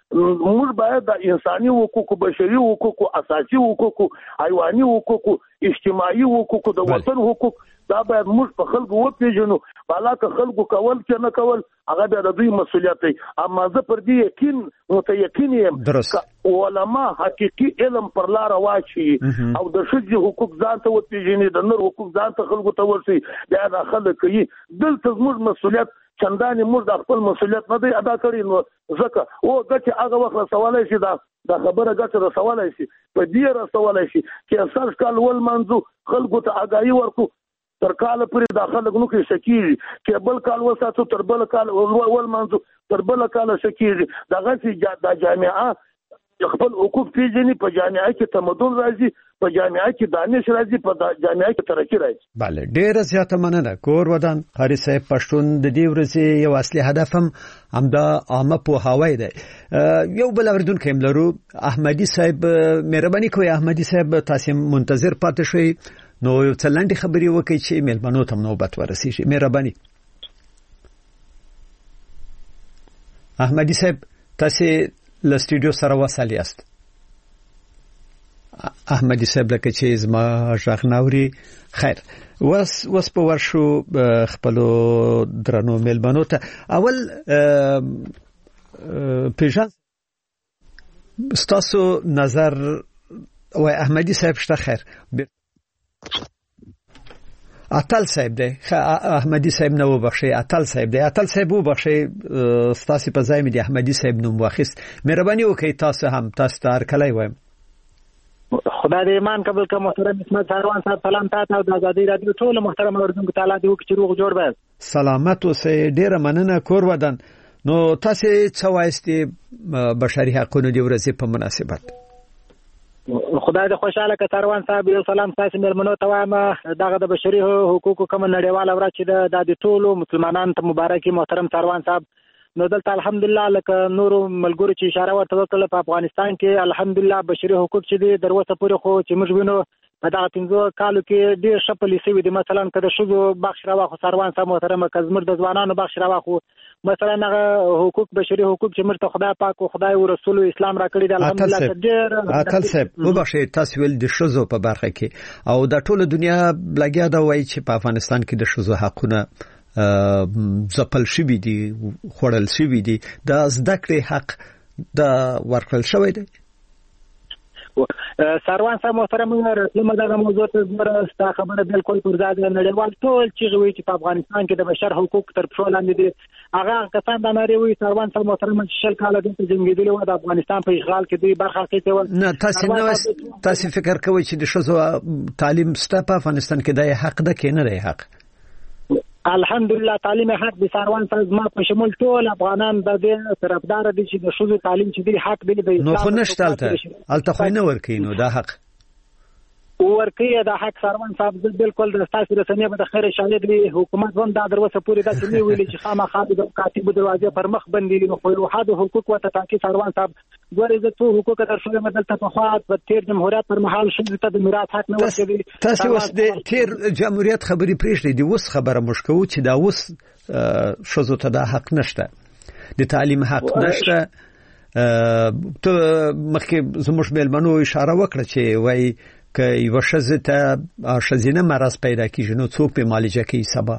موږ باید د انساني حقوقو بشري حقوقو اساسي حقوقو حیواني حقوقو اجتماعي حقوقو د وطن حقوق دا باید موږ په خلکو وپیژنو بالا که خلکو کول چې نه کول هغه د دوی مسؤلیت دی اما زه پر دې یقین متيقن یم علما حقيقي علم پر لار واچي او د شذ حقوق ځان ته وپیژني د نور حقوق ځان ته خلکو ته ورسي دا د خلک کوي دلته موږ مسؤلیت چندانې موږ د خپل مسؤلیت نه دی ادا کړی نو ځکه او ګټه هغه وخت رسولای شي دا د خبره ګټه رسولای شي په دې رسولای شي چې اساس کال ول منځو خلکو ته آگاهي ورکو تر کال پورې داخله غنو کې شکیږي چې بل کال وساتو تر بل کال ول منځو تر بل کال شکیږي دغه چې د جامعه خپل حقوق پیژني په جامعه کې تمدن راځي په جامعه کې دانش راځي په جامعه کې ترقی راځي. بله ډیره زیاته مننه کور ودان قاری صاحب پښتون د دې ورځې یو اصلي هدف هم همدا عامه پوهاوی دی. یو بل اوریدونکو هم لرو احمدي صاحب مهرباني کوئ احمدي صاحب تاسو منتظر پاتې شئ نو یو څلندې خبري وکړي چې ملمنو ته نوبت ورسیږي مهرباني. احمدي صاحب تاسو له سټوډیو سره وصل یاست. احمدي صاحب لکه چې زما ژغ ناوري خیر وس وس په ورشو خپل درنو ملمنو ته اول پیژن ستاسو نظر و احمدي صاحب شته خیر اتل صاحب دی احمدي صاحب نو بخشي اتل صاحب دی اتل صاحب وو بخشي ستاسو په ځای مې دی احمدي صاحب نوم واخیست مهرباني وکړئ تاسو هم تاسو تار کله وایم خدای دې ایمان قبول کړه محترم اسمت ساروان صاحب سلام تاسو د آزادۍ رادیو ټول محترم اوریدونکو تعالی دې وکړي روغ جوړ به سلامت اوسئ ډیره مننه کور ودان نو تاسو څه وایستي بشري حقوقو د ورځې په مناسبت خدای دې خوشاله کړه ساروان صاحب یو سلام تاسو مېلمنو ته وایم دغه د بشري حقوقو کوم نړیواله ورځ چې د ټولو مسلمانانو ته مبارکي محترم ساروان صاحب نو دلته الحمدلله لکه نورو ملګرو چې اشاره ورته وکړه په افغانستان کې الحمدلله بشري حقوق چې دي دروسه پورې خو چې موږ وینو په دغه پنځو کالو کې ډېر ښه پالیسي وي د مثلا که د ښځو بخش راواخو ساروان صاحب محترمه که زموږ د ځوانانو بخش راواخو مثلا هغه حقوق بشري حقوق چې موږ ته خدای پاک او خدای او رسول اسلام را کړی د الحمدلله ډېر اتل صاحب وبخښئ تاسو ول د ښځو په برخه کې او د ټوله دنیا بلګیا دا وایي چې په افغانستان کې د ښځو حقونه ځپل شوي دي خوړل شوي دي د زده کړې حق د ورکړل شوی دی ساروان صاحب محترم رسمه دغه موضوع ته زموږ ستا خبره بالکل پر ځای ده نړیوال ټول چې وی چې په افغانستان کې د بشر حقوق تر پښو لاندې دي هغه کسان د نړۍ وی ساروان صاحب محترم چې شل کاله د جنگیدلي و د افغانستان په اشغال کې دی برخه اخیستې و نه تاسو نو تاسو فکر کوئ چې د ښځو تعلیم ستا په افغانستان کې د حق ده کې نه دی حق الحمدلله تعلیم حق د ساروان صاحب ما په شمول ټول افغانان د دې طرفدار دي چې د ښځو تعلیم چې دی حق دی د نو خو نشته الته الته خو نه ورکې نو دا حق ورکیه د حق ساروان صاحب بالکل د تاسو رسنۍ په خیر شاهد دی حکومت هم دا دروسه پوری دا چې ویلي چې خامخا د کاتب دروازه پر مخ بندي نو خو حد حقوق او تاکي ساروان صاحب ګورې د تو حقوق تر شوه مدل ته په خاط په تیر جمهوریت پر مهال شوه ته د میراث حق نه ورکړي تاسو اوس د تیر جمهوریت خبري پریښلې دی اوس خبره مشکو چې دا اوس شوزو ته د حق نشته د تعلیم حق نشته ته مخکې زموږ ملمنو اشاره وکړه چې وای که یو شزه ته شزینه مرض پیدا کیږي نو څوک په معالجه کوي سبا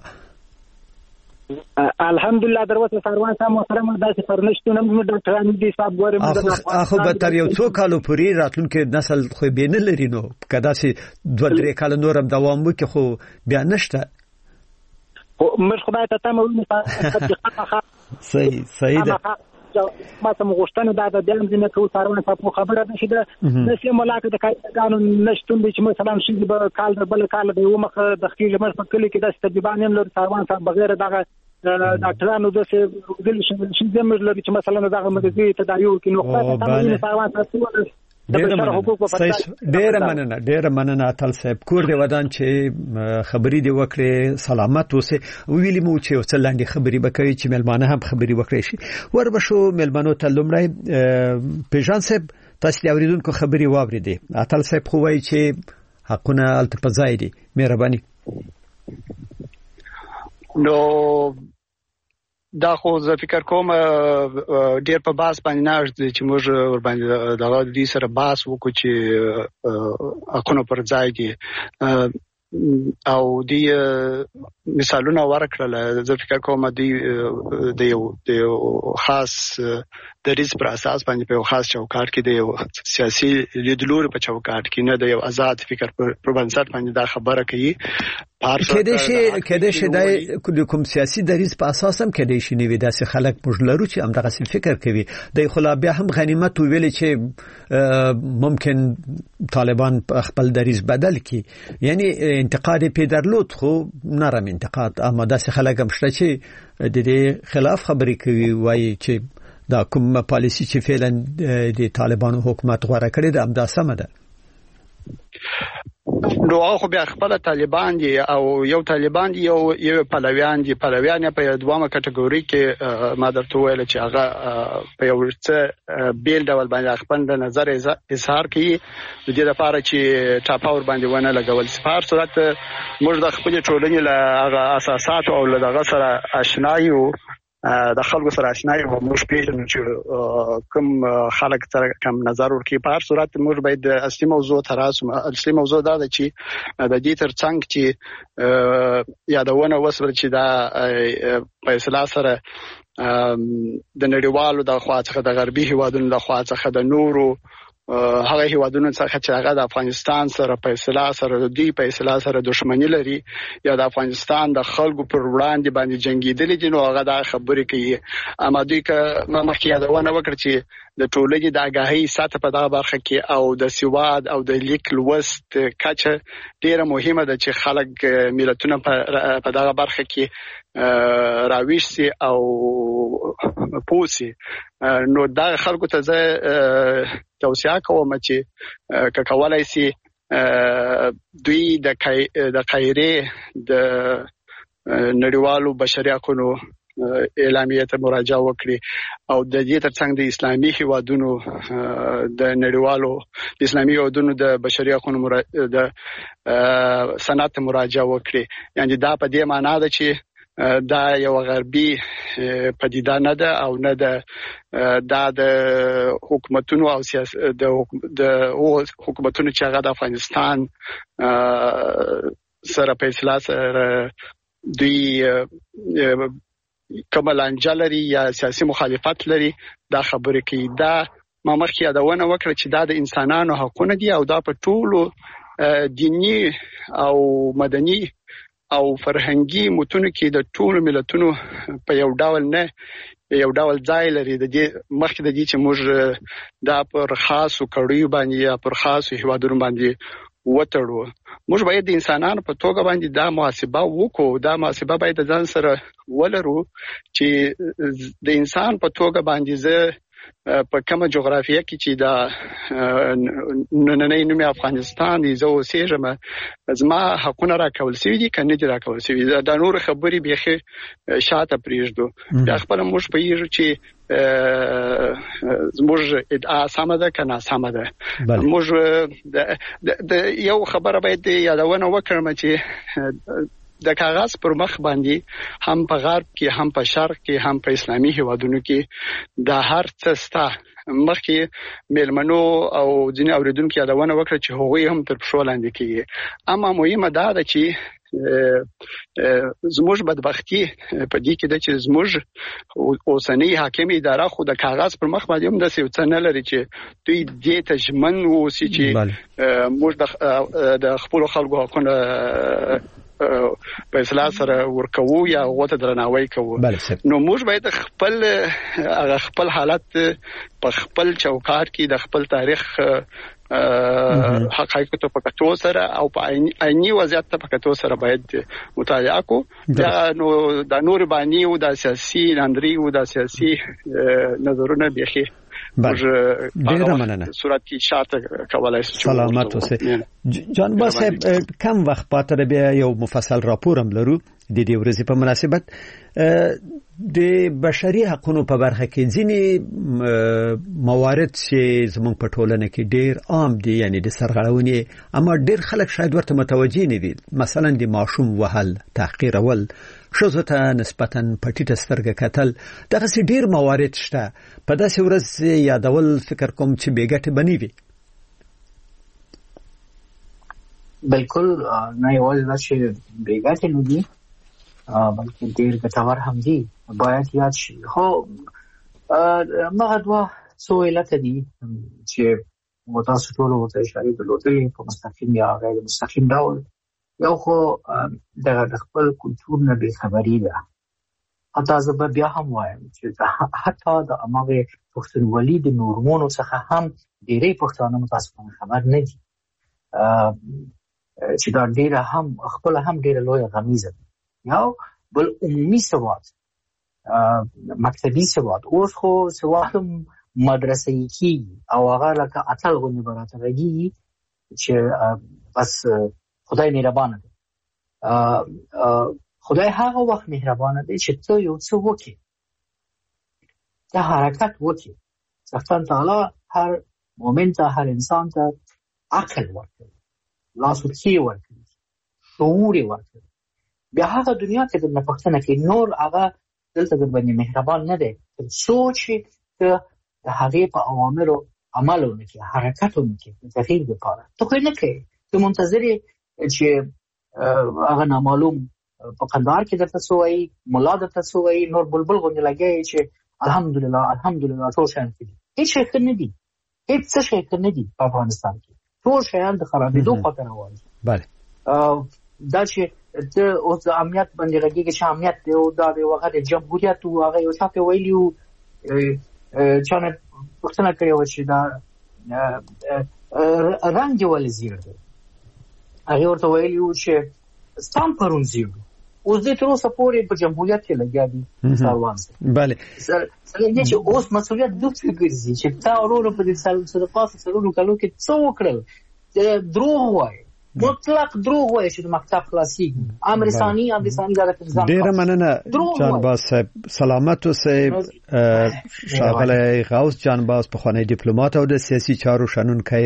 الحمدلله دروازه ساروان صاحب محترم داسې فرنشتونه موږ ډاکټران دي صاحب ګورم اخو به تر یو څو کالو پورې راتلونکي نسل خو به نه لري نو کدا چې دوه درې کال نورم دوام وکړي خو بیا نشته مش خدای ته تم وي صحیح صحیح ده ما ته مغشتنه دا د بیان ځینې ټول ساروان صاحب خبره نشي ده نسي ملاقات د قانون نشټون دي چې مثلا شي به کال د بل کال د یو مخ د خپل مر په کلی کې د تجربان هم لر ساروان صاحب بغیر دغه ډاکټرانو د څه دل شي زموږ لري چې مثلا دغه مدرسې تداوی کوي نو خاصه ساروان صاحب ډېر مننه ډېر مننه اتل صاحب کور دی ودان چې خبرې دی وکړي سلامت اوسه ویلی مو چې وڅلاندې خبرې وکړي چې ملمانه هم خبرې وکړي شي ور بشو ملمانو ته لمړی پیژان صاحب تاسو اوریدونکو خبرې واوریدي اتل صاحب خو وایي چې حقونه التپزای دي مهرباني نو دا خو زه فکر کوم ډیر په باس باندې نه چې موږ ور باندې دغه د دې سره باس وکړو چې حقونه پر ځای دي او دی مثالونه ورکړل. زه فکر کوم دی د یو د یو خاص دریځ پر اساس باندې په خاص چوکاټ کې د یو سیاسي لیدلوري په چوکاټ کې نه د یو آزاد فکر پر بنسټ باندې دا خبره کوي. کله شي کله شي د کوم سیاسي دریځ په اساس هم کله شي نیوي داسې خلک مجلرو چې هم دغه فکر کوي د خلابیا هم غنیمت ویل چې ممکن طالبان خپل دریځ بدل کړي، یعنی انتقاد په درلود خو نرم انتقاد، اما داسې خلک هم شته چې د دې خلاف خبرې کوي، وایي چې دا کوم پالیسی چې فعلا د طالبانو حکومت غوړه کړی ده هم دا سمه ده. نو خو بیا خپل طالبان دي او یو طالبان دي یو یو پلویان دي. پلویان په دوامه کټګوري کې ما درته ویل چې هغه په یو څه بیل ډول باندې خپل د نظر اظهار کوي د دې لپاره چې ټاپاور باندې ونه لګول. په صورت موږ د خپل ټولنې له هغه اساسات او له دغه سره آشنا یو، د خلکو سره آشنا یو، موږ پیژنو چې کوم خلک سره کوم نظر ورکړي. په هر صورت موږ باید د اصلي موضوع تراسم اصلي موضوع دا ده چې د دې ترڅنګ چې یادونه وسول چې دا فیصله سره د نړیوالو د خوا څخه د غربي هیوادونو د خوا څخه د نورو هغه هیوادونو څخه چې هغه د افغانستان سره فیصله سره د دې فیصله سره دښمنی لري یا د افغانستان د خلکو پر وړاندې باندې جنگیدل دي، نو هغه دا خبرې کوي. اما دوی که مخکې یادونه وکړي چې د ټولنې د آگاهی سطح په دغه برخه کې او د سواد او د لیک لوست کچه ډیره مهمه ده چې خلک ملتونه په دغه برخه کې راویش سي او پوسی. نو دا خلکو ته زه توصیه کوم چې که کولای سي دوی د د قاهره د نړیوالو بشري حقوقو اعلامیه ته مراجعه وکړي او د دې ترڅنګ د اسلامي هیوادونو د نړیوالو د اسلامي هیوادونو د بشري حقوقو د سند مراجعه وکړي. یعنی دا په دې معنی ده چې دا یو غربي پدیده نه ده او نه ده دا د حکومتونو او سیاست د حکومتونو چې هغه د افغانستان سره فیصله سره دوی کوم لانجه لري یا سیاسي مخالفت لري دا خبره کوي. دا ما مخکې یادونه وکړه چې دا د انسانانو حقونه دي او دا په ټولو دینی او مدني او فرهنګي متونو کې د ټولو ملتونو په یو ډول نه یو ډول ځای لري. د دې مخکې د دې چې موږ دا پر خاصو کړیو باندې یا پر خاصو هیوادونو باندې وتړو، موږ باید د انسانانو په توګه باندې دا محاسبه وکړو. دا محاسبه باید د ځان سره ولرو چې د انسان په توګه باندې زه په کومه جغرافیه کې چې دا نننۍ نومي افغانستان دی زه اوسېږم، زما حقونه راکول شوي دي که نه دي راکول شوي. دا نور خبرې بیخي شاته پرېږدو. بیا خپله موږ پوهېږو چې زموږ ادعا سمه ده که ناسمه ده. موږ د یو خبره باید یادونه وکړم چې د کاغذ پر مخ باندې هم په غرب کې هم په شرق کې هم په اسلامي هیوادونو کې د هر څه ستا مخکې میلمنو او ځینې اوریدونکو یادونه وکړه چې هغوی هم تر پښو لاندې کېږي. اما مهمه دا ده چې زموږ بدبختی په دې کې ده چې زموږ اوسنۍ حاکمه اداره خو د کاغذ پر مخ باندې هم د څه څه نه لري چې دوی دې ته ژمن ووسي چې موږ د خپل خلکو حقونه په اصلاح سره ورکوو یا غوته درناوی کوو. نو موږ باید خپل هغه خپل حالت په خپل چوکاټ کې د خپل تاریخ حقایق ته په کتو سره او په عیني وضعیت ته په کتو سره باید مطالعه کو. دا نو د نور باندې او د سیاسي لاندري او د سیاسي نظرونه بيخي ډیره مننه. صورت کې شاته کولای شي. سلامات اوسه. جان با صاحب کم وخت پاتره بیا یو مفصل راپور هم لرو د دې ورځې په مناسبت د بشري حقوقو په برخه کې ځینې موارد چې زموږ په ټولنه کې ډیر عام دي، یعنی د سرغړونې، اما ډیر خلک شاید ورته متوجي نه دي. مثلا د ماشوم وهل، تحقیر اول، شوزو ته نسبتاً پټیټه سترګه کتل دغه سي ډیر موارد شته په داسې ورځ یادول فکر کوم چې بیګټه بنی وي. بالکل نه یوازې دا چې بیګټه نه دي بلکې ډیر ګټور هم دي، باید یاد شي. خو مغه دوا څو علت دي چې متاسو ټول ورته اشاره درلودلې په مستقیم یا غیر مستقیم ډول. یو خو د خپل کلتور نه بې خبري ده. حتی زه به بیا هم وایم چې حتی د اماغه پښتونولي د نورمونو څخه هم ډېری پښتانه متاسفانه خبر نه دي چې دا ډېره هم خپل هم ډېره لویه غمیزه ده. یو بل عمومي سواد، مکتبي سواد. اوس خو سواد مدرسې کې او هغه لکه اتل غونې براته راځي چې بس خدای مهربان دی. خدای هغه وخت مهربان دی چې ته یو څه وکړې، ته حرکت وکړې. څښتن تعالی هر مؤمن ته، هر انسان ته عقل ورکړي، لاسوکي ورکړي، شعور ورکړي. بیا هغه دنیا کې د پښتنه کې نور هغه دلته د باندې مهربان نه دی تر څو چې ته د هغې په اوامرو عمل وکړې، حرکت وکړې د تغییر لپاره. ته خو نه کوې، ته منتظر چې هغه نامعلوم په قندهار کې درته څه وایي، ملا درته څه وایي، نور بلبل غوندې لګیا چې الحمدلله الحمدلله ټول شیان ښه دي. هېڅ شی ښه نه دي، هېڅ څه شی ښه نه دي په افغانستان کې. ټول شیان د خرابېدو خواته روان دي. دا چې ته اوس د امنیت باندې غږېږې چې امنیت دی او دا دی هغه د جمهوریت و هغه یو چا ته ویلي وو، چا نه پوښتنه کړې وه چې دا رنګ یې ولې زیړ دی. هغې ورته ویلي وو چې ستا هم پرون زیړ و. اوس دوی تر اوسه پورې په جمهوریت کې لګیا دي سروان صاحب. بله سره دی چې اوس مسؤلیت دوی ته ګرځي چې تا ورونو په دې د پاسه څلورو کالو کې څه وکړل. دروغ وایي، مطلق دروغ وایي چې د مکتب خلاصېږي. امر ثاني امر ثاني دا د نظام. ډېره مننه جانباز صاحب. سلامت اوسئ. ښاغلی غوث جانباز پخوانی ډیپلوماټ او د سیاسي چارو شنونکی،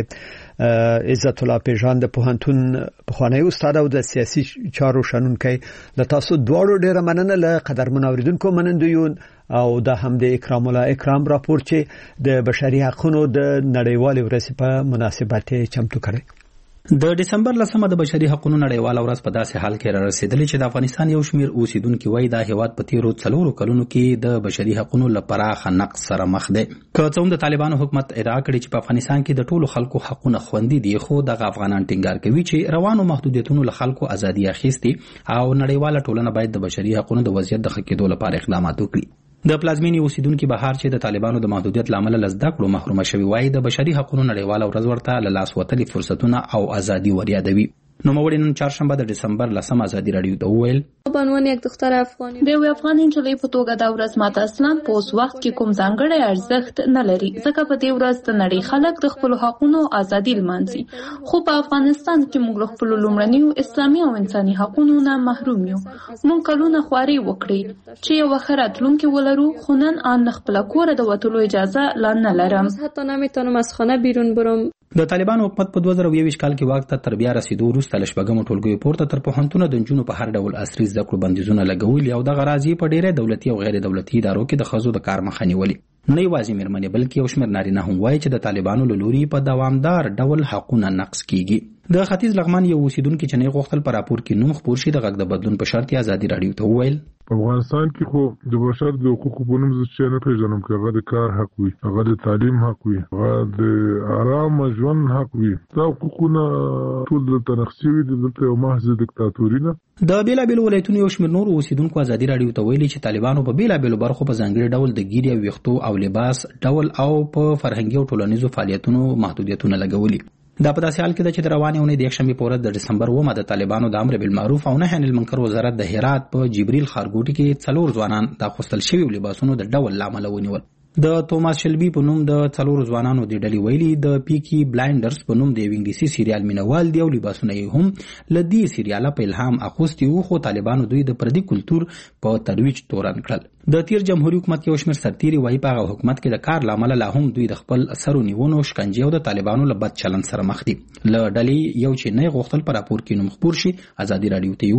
عزت الله پیژان د پوهنتون پخوانی استاد او د سیاسي چارو شنونکی. له تاسو دواړو ډېره مننه. له قدرمنو اوریدونکو منندویو او دا هم د اکرام الله اکرام راپور چې د بشري حقوقو د نړیوالې ورځې په مناسبت چمتو کړی. د دسمبر لسمه د بشري حقوقو نړیواله ورځ په داسې حال کې را رسیدلې چې د افغانستان یو شمېر اوسیدونکو وایي دا هیواد په تیرو څلورو کلونو کې د بشري حقوقو لپاره نقص سره مخ دی. که څه هم د طالبانو حکومت ادعا کړې چې په افغانستان کې د ټولو خلکو حقوقونه خوندي دي، خو دغه افغانان ټینګار کوي چې روانو محدودیتونو له خلکو ازادي اخیستي او نړیواله ټولنه باید د بشري حقوقو د وضعیت د ښه کېدو لپاره اقدامات وکړي. د پلازمینې اوسیدونکو بهار چې د طالبانو د محدودیت لامل له زده کړو محرومه شوی وای، د بشري حقوقو نړیواله ورځ ورته له لاس وتلي فرصتونه او ازادي وریادوي. نوموړي نن چهارشنبه د دسمبر لسمه ازادي رادیو ته وویل به عنوان یک دختر افغاني د یو افغاني نجلۍ په توګه دا ورځ ماته اصلا په اوس وخت کې کوم ځانګړی ارزښت نه لري، ځکه په دې ورځ د نړۍ خلک د خپلو حقونو ازادي لمانځي. خو په افغانستان کې موږ له خپلو لومړنیو اسلامي او انساني حقونو نه محروم یو. موږ کلونه خواري وکړې چې یو ښه راتلونکی ولرو، خو نن آن له خپله کوره د وتلو اجازه لا نه لرم. حتی نمیتونم از خانه بیرون برم. د طالبانو حکومت په دوه زره یوویشت کال کې واک ته تر بیا رسیدو وروسته له شپږمو ټولګیو پورته تر پوهنتونه د نجونو په هر ډول عصري زده کړو بندیزونه لګولي او دغه راځي په ډېری دولتي او غیر دولتي ادارو کې د ښځو د کار مخه نیولې. نه یوازې مېرمنې بلکې یو شمېر نارینه هم وایي چې د طالبانو له لوري په دوامدار ډول حقونه نقض کیږي. د ختیځ لغمان یو اوسیدونکي چې نه غوښتل په راپور کې نوم خپور شي د غږ د بدلون په شرط ازادي رادیو ته وویل په افغانستان کې خو د بشر د حقوقو په نوم څه نه پیژنم، که هغه د کار حق وي، هغه د تعلیم حق وي، هغه د آرام ژوند حق وي، دا حقوقونه ټول دلته نقض شوي دي. دلته یو محض دیکتاتوري ده. د بیلابېلو ولایتونو یو شمېر نور اوسیدونکو ازادي رادیو ته ویلي چې طالبانو په بیلابېلو برخو په ځانګړي ډول د ګیرې او ویښتو او لباس ډول او په فرهنګي او ټولنیزو فعالیتونو محدودیتونه لګولي. دا په داسې حال کې ده چې د روانې اونۍ د یکشنبې په ورځ د ډسمبر اوومه د طالبانو د امر بالمعروف او نهي عن المنکر وزارت د هرات په جبریل ښارګوټي کې څلور ځوانان د اغوستل شویو لباسونو د ډول له امله ونیول. د توماس شلبي په نوم د څلورو ځوانانو د ډلې ویلي د پیکی بلایندرز په نوم د یو انګلیسي سریال مینوال دی او لباسونه یې هم له دې سریاله په الهام اخوستي وو، خو طالبانو دوی د پردي کلتور په ترویج تورن کړل. د تیر جمهوریت حکومت یو شمېر سرتیري وایي په هغه حکومت کې د کار له امله لا هم دوی د خپل سرو نیونو، شکنجې او د طالبانو له بد چلند سره مخ دي. له ډلې یو چې نه غوښتل په راپور کې نوم خپور شي ازادي رادیو ته وویل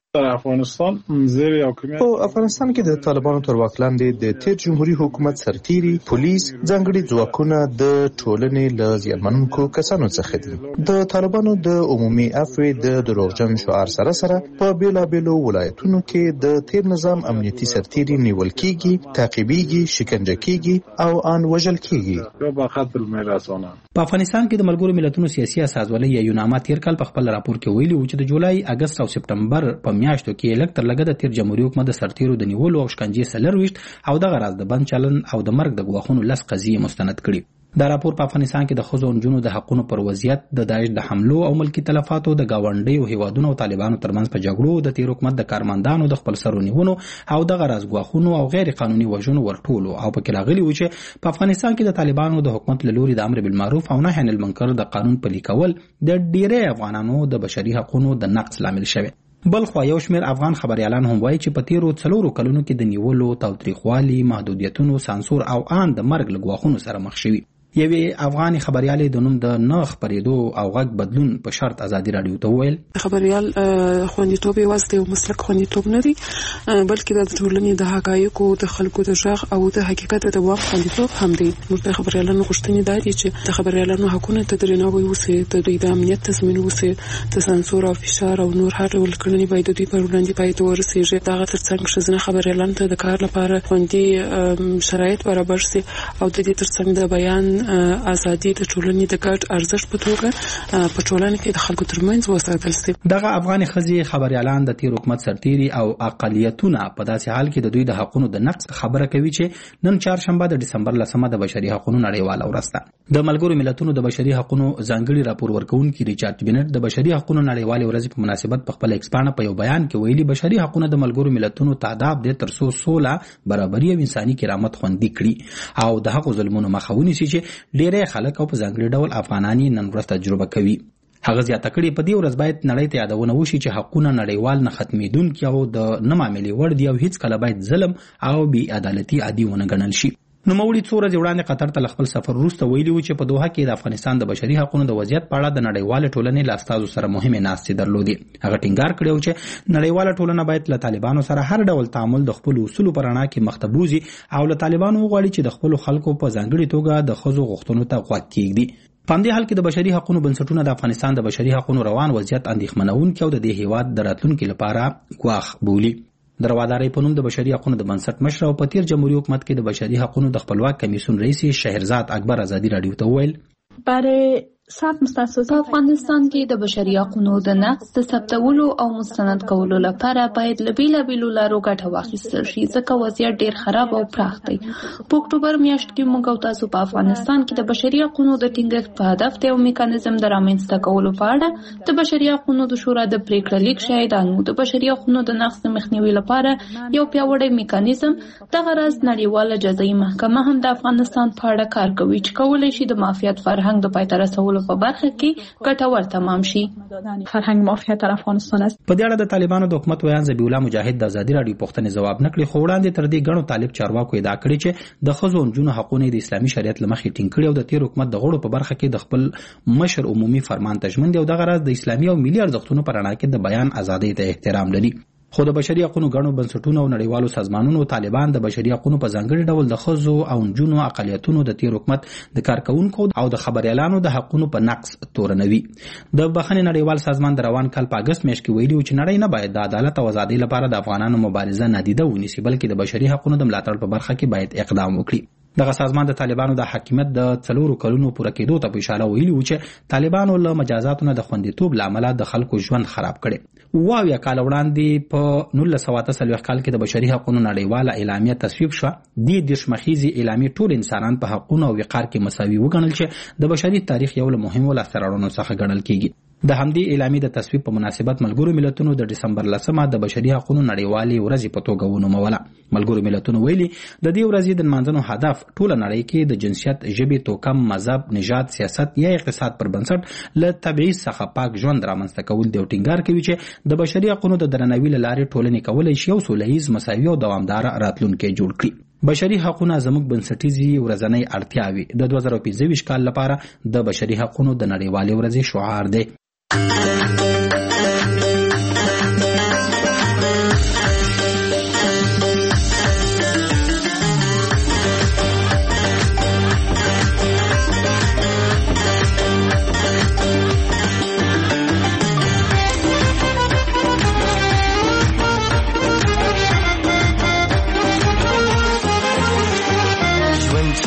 افغانستان زیر یو حکومت په افغانستان کې د طالبانو تر واک لاندې د تیر جمهوریت حکومت سرتیري پولیس ځانګړي ځواکونه د ټولنې له زیانمنونکو کسانو څخه دي. د طالبانو د عمومي عفو د دروغجن شعار سره سره په بیلابیلو ولایتونو کې د تیر نظام امنیتي سرتیري نیول کیږي، تعقیبیږي، شکنجه کیږي او ان وژل کیږي. په خاطر میراثونه په افغانستان کې د ملګرو ملتونو سیاسي اساسولۍ یا یوناما تیر کال په خپل راپور کې ویلي و چې د جولای، اگست او سپټمبر په میاشتو کې لږ تر لږه د تیر جمهوریت حکومت د سرتیرو د نیولو او شکنجې څلرویشت او دغه راز د بند چلن او د مرګ د ګواښونو لس قضیې مستند کړي. دا راپور په افغانستان کې د ښځو او نجونو د حقونو پر وضعیت، د داعش د حملو او ملکی تلفاتو، د گاونډیو هیوادونو او طالبانو ترمنځ په جګړو، د تیر حکومت د کارمندانو د خپل سرو نیونو او دغه راز ګواښونو او غیر قانوني وژنو ورټولو او پکې راغلي و چې په افغانستان کې د طالبانو د حکومت له لوري د امر بالمعروف او نهي عن المنکر د قانون پلي کول د ډیری افغانانو د بشري حقوقو د نقض لامل شوی. بل خو یو شمېر افغان خبريالان هم وایي چې په تیرو څلورو کلونو کې د نیولو، تاوتریخوالي، محدودیتونو، سانسور او ان د مرګ له ګواښونو سره مخ شوي. یوې افغاني خبريالې د نوم د نه خبرېدو او غږ بدلون په شرط ازادي رادیو ته وویل خبريال خوندیتوب یوازې یو مسلک خوندیتوب نه دی بلکې د ټولنې د حقایقو، د خلکو د ژغ او د حقیقت د دوام خوندیتوب هم دی. موږ د خبريالانو غوښتنې دا دي چې د خبريالانو حقوقو ته درناوی وشي، د دوی د امنیت تضمین وشي، د سانسور او فشار او نور هر ډول کړنې باید د دوی پر وړاندې باید ورسیږي. دا ترڅنګ ښځینه خبريالانو ته د کار لپاره خوندي شرایط برابر شي او د دې ترڅنګ د بیان ازادي د ټولنې د ګډ ارزښت په توګه په ټولنه کې د خلکو ترمنځ وساتل شي. دغه افغان ښځې خبريالان د تیر حکومت سرتیري او اقلیتونه په داسې حال کې د دوی د حقوقو د نقض خبره کوي چې نن چهارشنبه د ډسمبر لسمه د بشري حقوقو نړیواله ورځ ده. د ملګرو ملتونو د بشري حقوقو ځانګړي راپور ورکونکي ریچارډ بنټ د بشري حقوقو نړیواله ورځ په مناسبت په خپل ایکسپانه په یو بیان کې ویلي بشري حقوقو د ملګرو ملتونو تعداد د تر څو سوله برابري او انساني کرامت خوندي کړي او د حقوقو ظلمونو مخه ونیسي چې ډېری خلک او په ځانګړي ډول افغانانی نن ورځ تجربه کوي. هغه زیاته کړي په دې ورځ باید نړۍ ته یادونه وشي چې حقونه نړیوال نه ختمېدونکي او د نه معاملې وړ دي او هیڅ کله باید ظلم او بې عدالتي عادي ونه ګڼل شي. نو مولوی څو ورځې وړاندې قطر ته خپل سفر وروسته ویلي و چې په دوحه کې د افغانستان د بشري حقوقو د وضعیت په اړه د نړیوال ټولنې له استازو سره مهمه ناستې درلودې. هغه ټینګار کړی چې نړیوال ټولنه باید له طالبانو سره هر ډول تعامل د خپل اصولو پر اړه کې مختبوزي او له طالبانو وغواړي چې د خپل خلکو په ځانګړي توګه د ښځو غوښتنو ته غوږ کېږدي. په دې حال کې د بشري حقوقو بنسټونه د افغانستان د بشري حقوقو روان وضعیت اندېښمنونکي او د دې هیواد د راتلونکي لپاره ګواښ بولي. د روادارۍ په نوم د بشري حقوقو د بنسټ مشر او په تیر جمهوریت حکومت کې د بشري حقوقو د خپلواک کمیسیون رئیس شهرزاد اکبر ازادي رادیو ته وویل برای ثبت مستند په افغانستان کې د بشري حقوقو د نقض د ثبتولو او مستند کولو لپاره باید له بیلابیلو لارو ګټه واخیستل شي ځکه وضعیت ډیر خراب او پراخ دی. په اکتوبر میاشت کې موږ او تاسو په افغانستان کې د بشري حقوقو د ټینګښت په هدف د یو میکانیزم د رامنځته کولو په اړه د بشري حقوقو د شورا د پریکړه لیک شاهدانو د بشري حقوقو د نقض مخنیوي لپاره یو پیاوړی میکانیزم د غرض نړیواله جزایي محکمه هم د افغانستان په اړه کار کوي چې کولای شي د مافیات فرهنګ د پای ته رسولو په برخه کې ګټور تمام شي. فرهنګ مافیات در افغانستان است. په دې اړه د طالبانو د حکومت ویان ذبیح الله مجاهد د ازادي رادیو پوښتنې ځواب نکړي خو وړاندې تر دې غنو طالب چارواکو ادعا کړې چې د ښځو او نجونو حقوقو د اسلامي شریعت لمخې ټینګ کړي او د تیر حکومت د غړو په برخه کې د خپل مشر عمومي فرمان تجمن دی او د غرض د اسلامي او ملي ارزښتونو پر اړه کې د بیان ازادۍ ته احترام لري. خو د بشري حقوقو غنو بنسټونو او نړیوالو سازمانونو طالبان د بشري حقوقو په ځانګړي ډول د ښځو او نجونو اقلیتونو د تیر حکومت د کارکونکو او د خبريالانو د حقوقو په نقض تورنوي. د بخښنې نړیوال سازمان د روان کال په اگست میاشت کې ویلي چې نړۍ نه باید د عدالت او ازادۍ لپاره د افغانانو مبارزه نادیده ونیسي بلکې د بشري حقوقو د ملاتړ په برخه کې باید اقدام وکړي. دغه سازمان د طالبانو د حاکمیت د څلورو کلونو پوره کېدو ته په اشاره ویلي و چې طالبانو له مجازاتو نه د خوندیتوب لامل د خلکو ژوند خراب کړي. واویا کال وړاندې په نولس سوه اته څلوېښت کال کې د بشري حقوقو نړیواله اعلامیه تصویب شوه. دې دېرش مخیزې اعلامیې ټول انسانان په حقوقو او وقار کې مساوي وګڼل چې د بشري تاریخ یو له مهمو لاسته راوړنو څخه ګڼل کېږي. د همدې اعلامیې د تصویب په مناسبت ملګرو ملتونو د ډسمبر لسمه د بشري حقوقو نړیوالې ورځ په توګه ونوموله. ملګرو ملتونو ویلي د دې ورځې د نمانځنو هدف ټوله نړۍ کې د جنسیت، ژبې، توکم، مذهب، نژاد، سیاست یا اقتصاد پر بنسټ له تبعیض څخه پاک ژوند رامنځته کول دی او ټینګار کوي چې د بشري حقوقو د درناوي له لارې ټولنې کولی شي یو سوله ییز، مساوي او دوامداره راتلونکی جوړ کړي. بشري حقوقونه زموږ بنسټیزي ورځنۍ اړتیاوې د دوه زره پنځه ویشت کال لپاره د بشري حقوقو د نړیوالې ورځې شعار دی.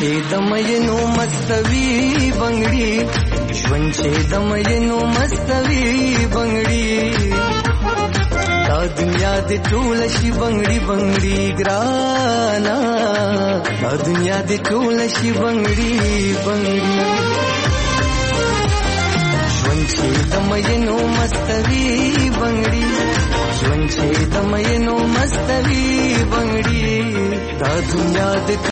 چې د مینو مستوي بنگړي ژوند چې د مینو مستوي بنگړي دا دنیا د ټول شي بنگړي بنگړي ګرانا دا دنیا د ټول شي بنگړي بنگړي ژوند چې د مینو مستوي بنگړي ژوند چې د مینو مستوي بنگړي دا دنیا د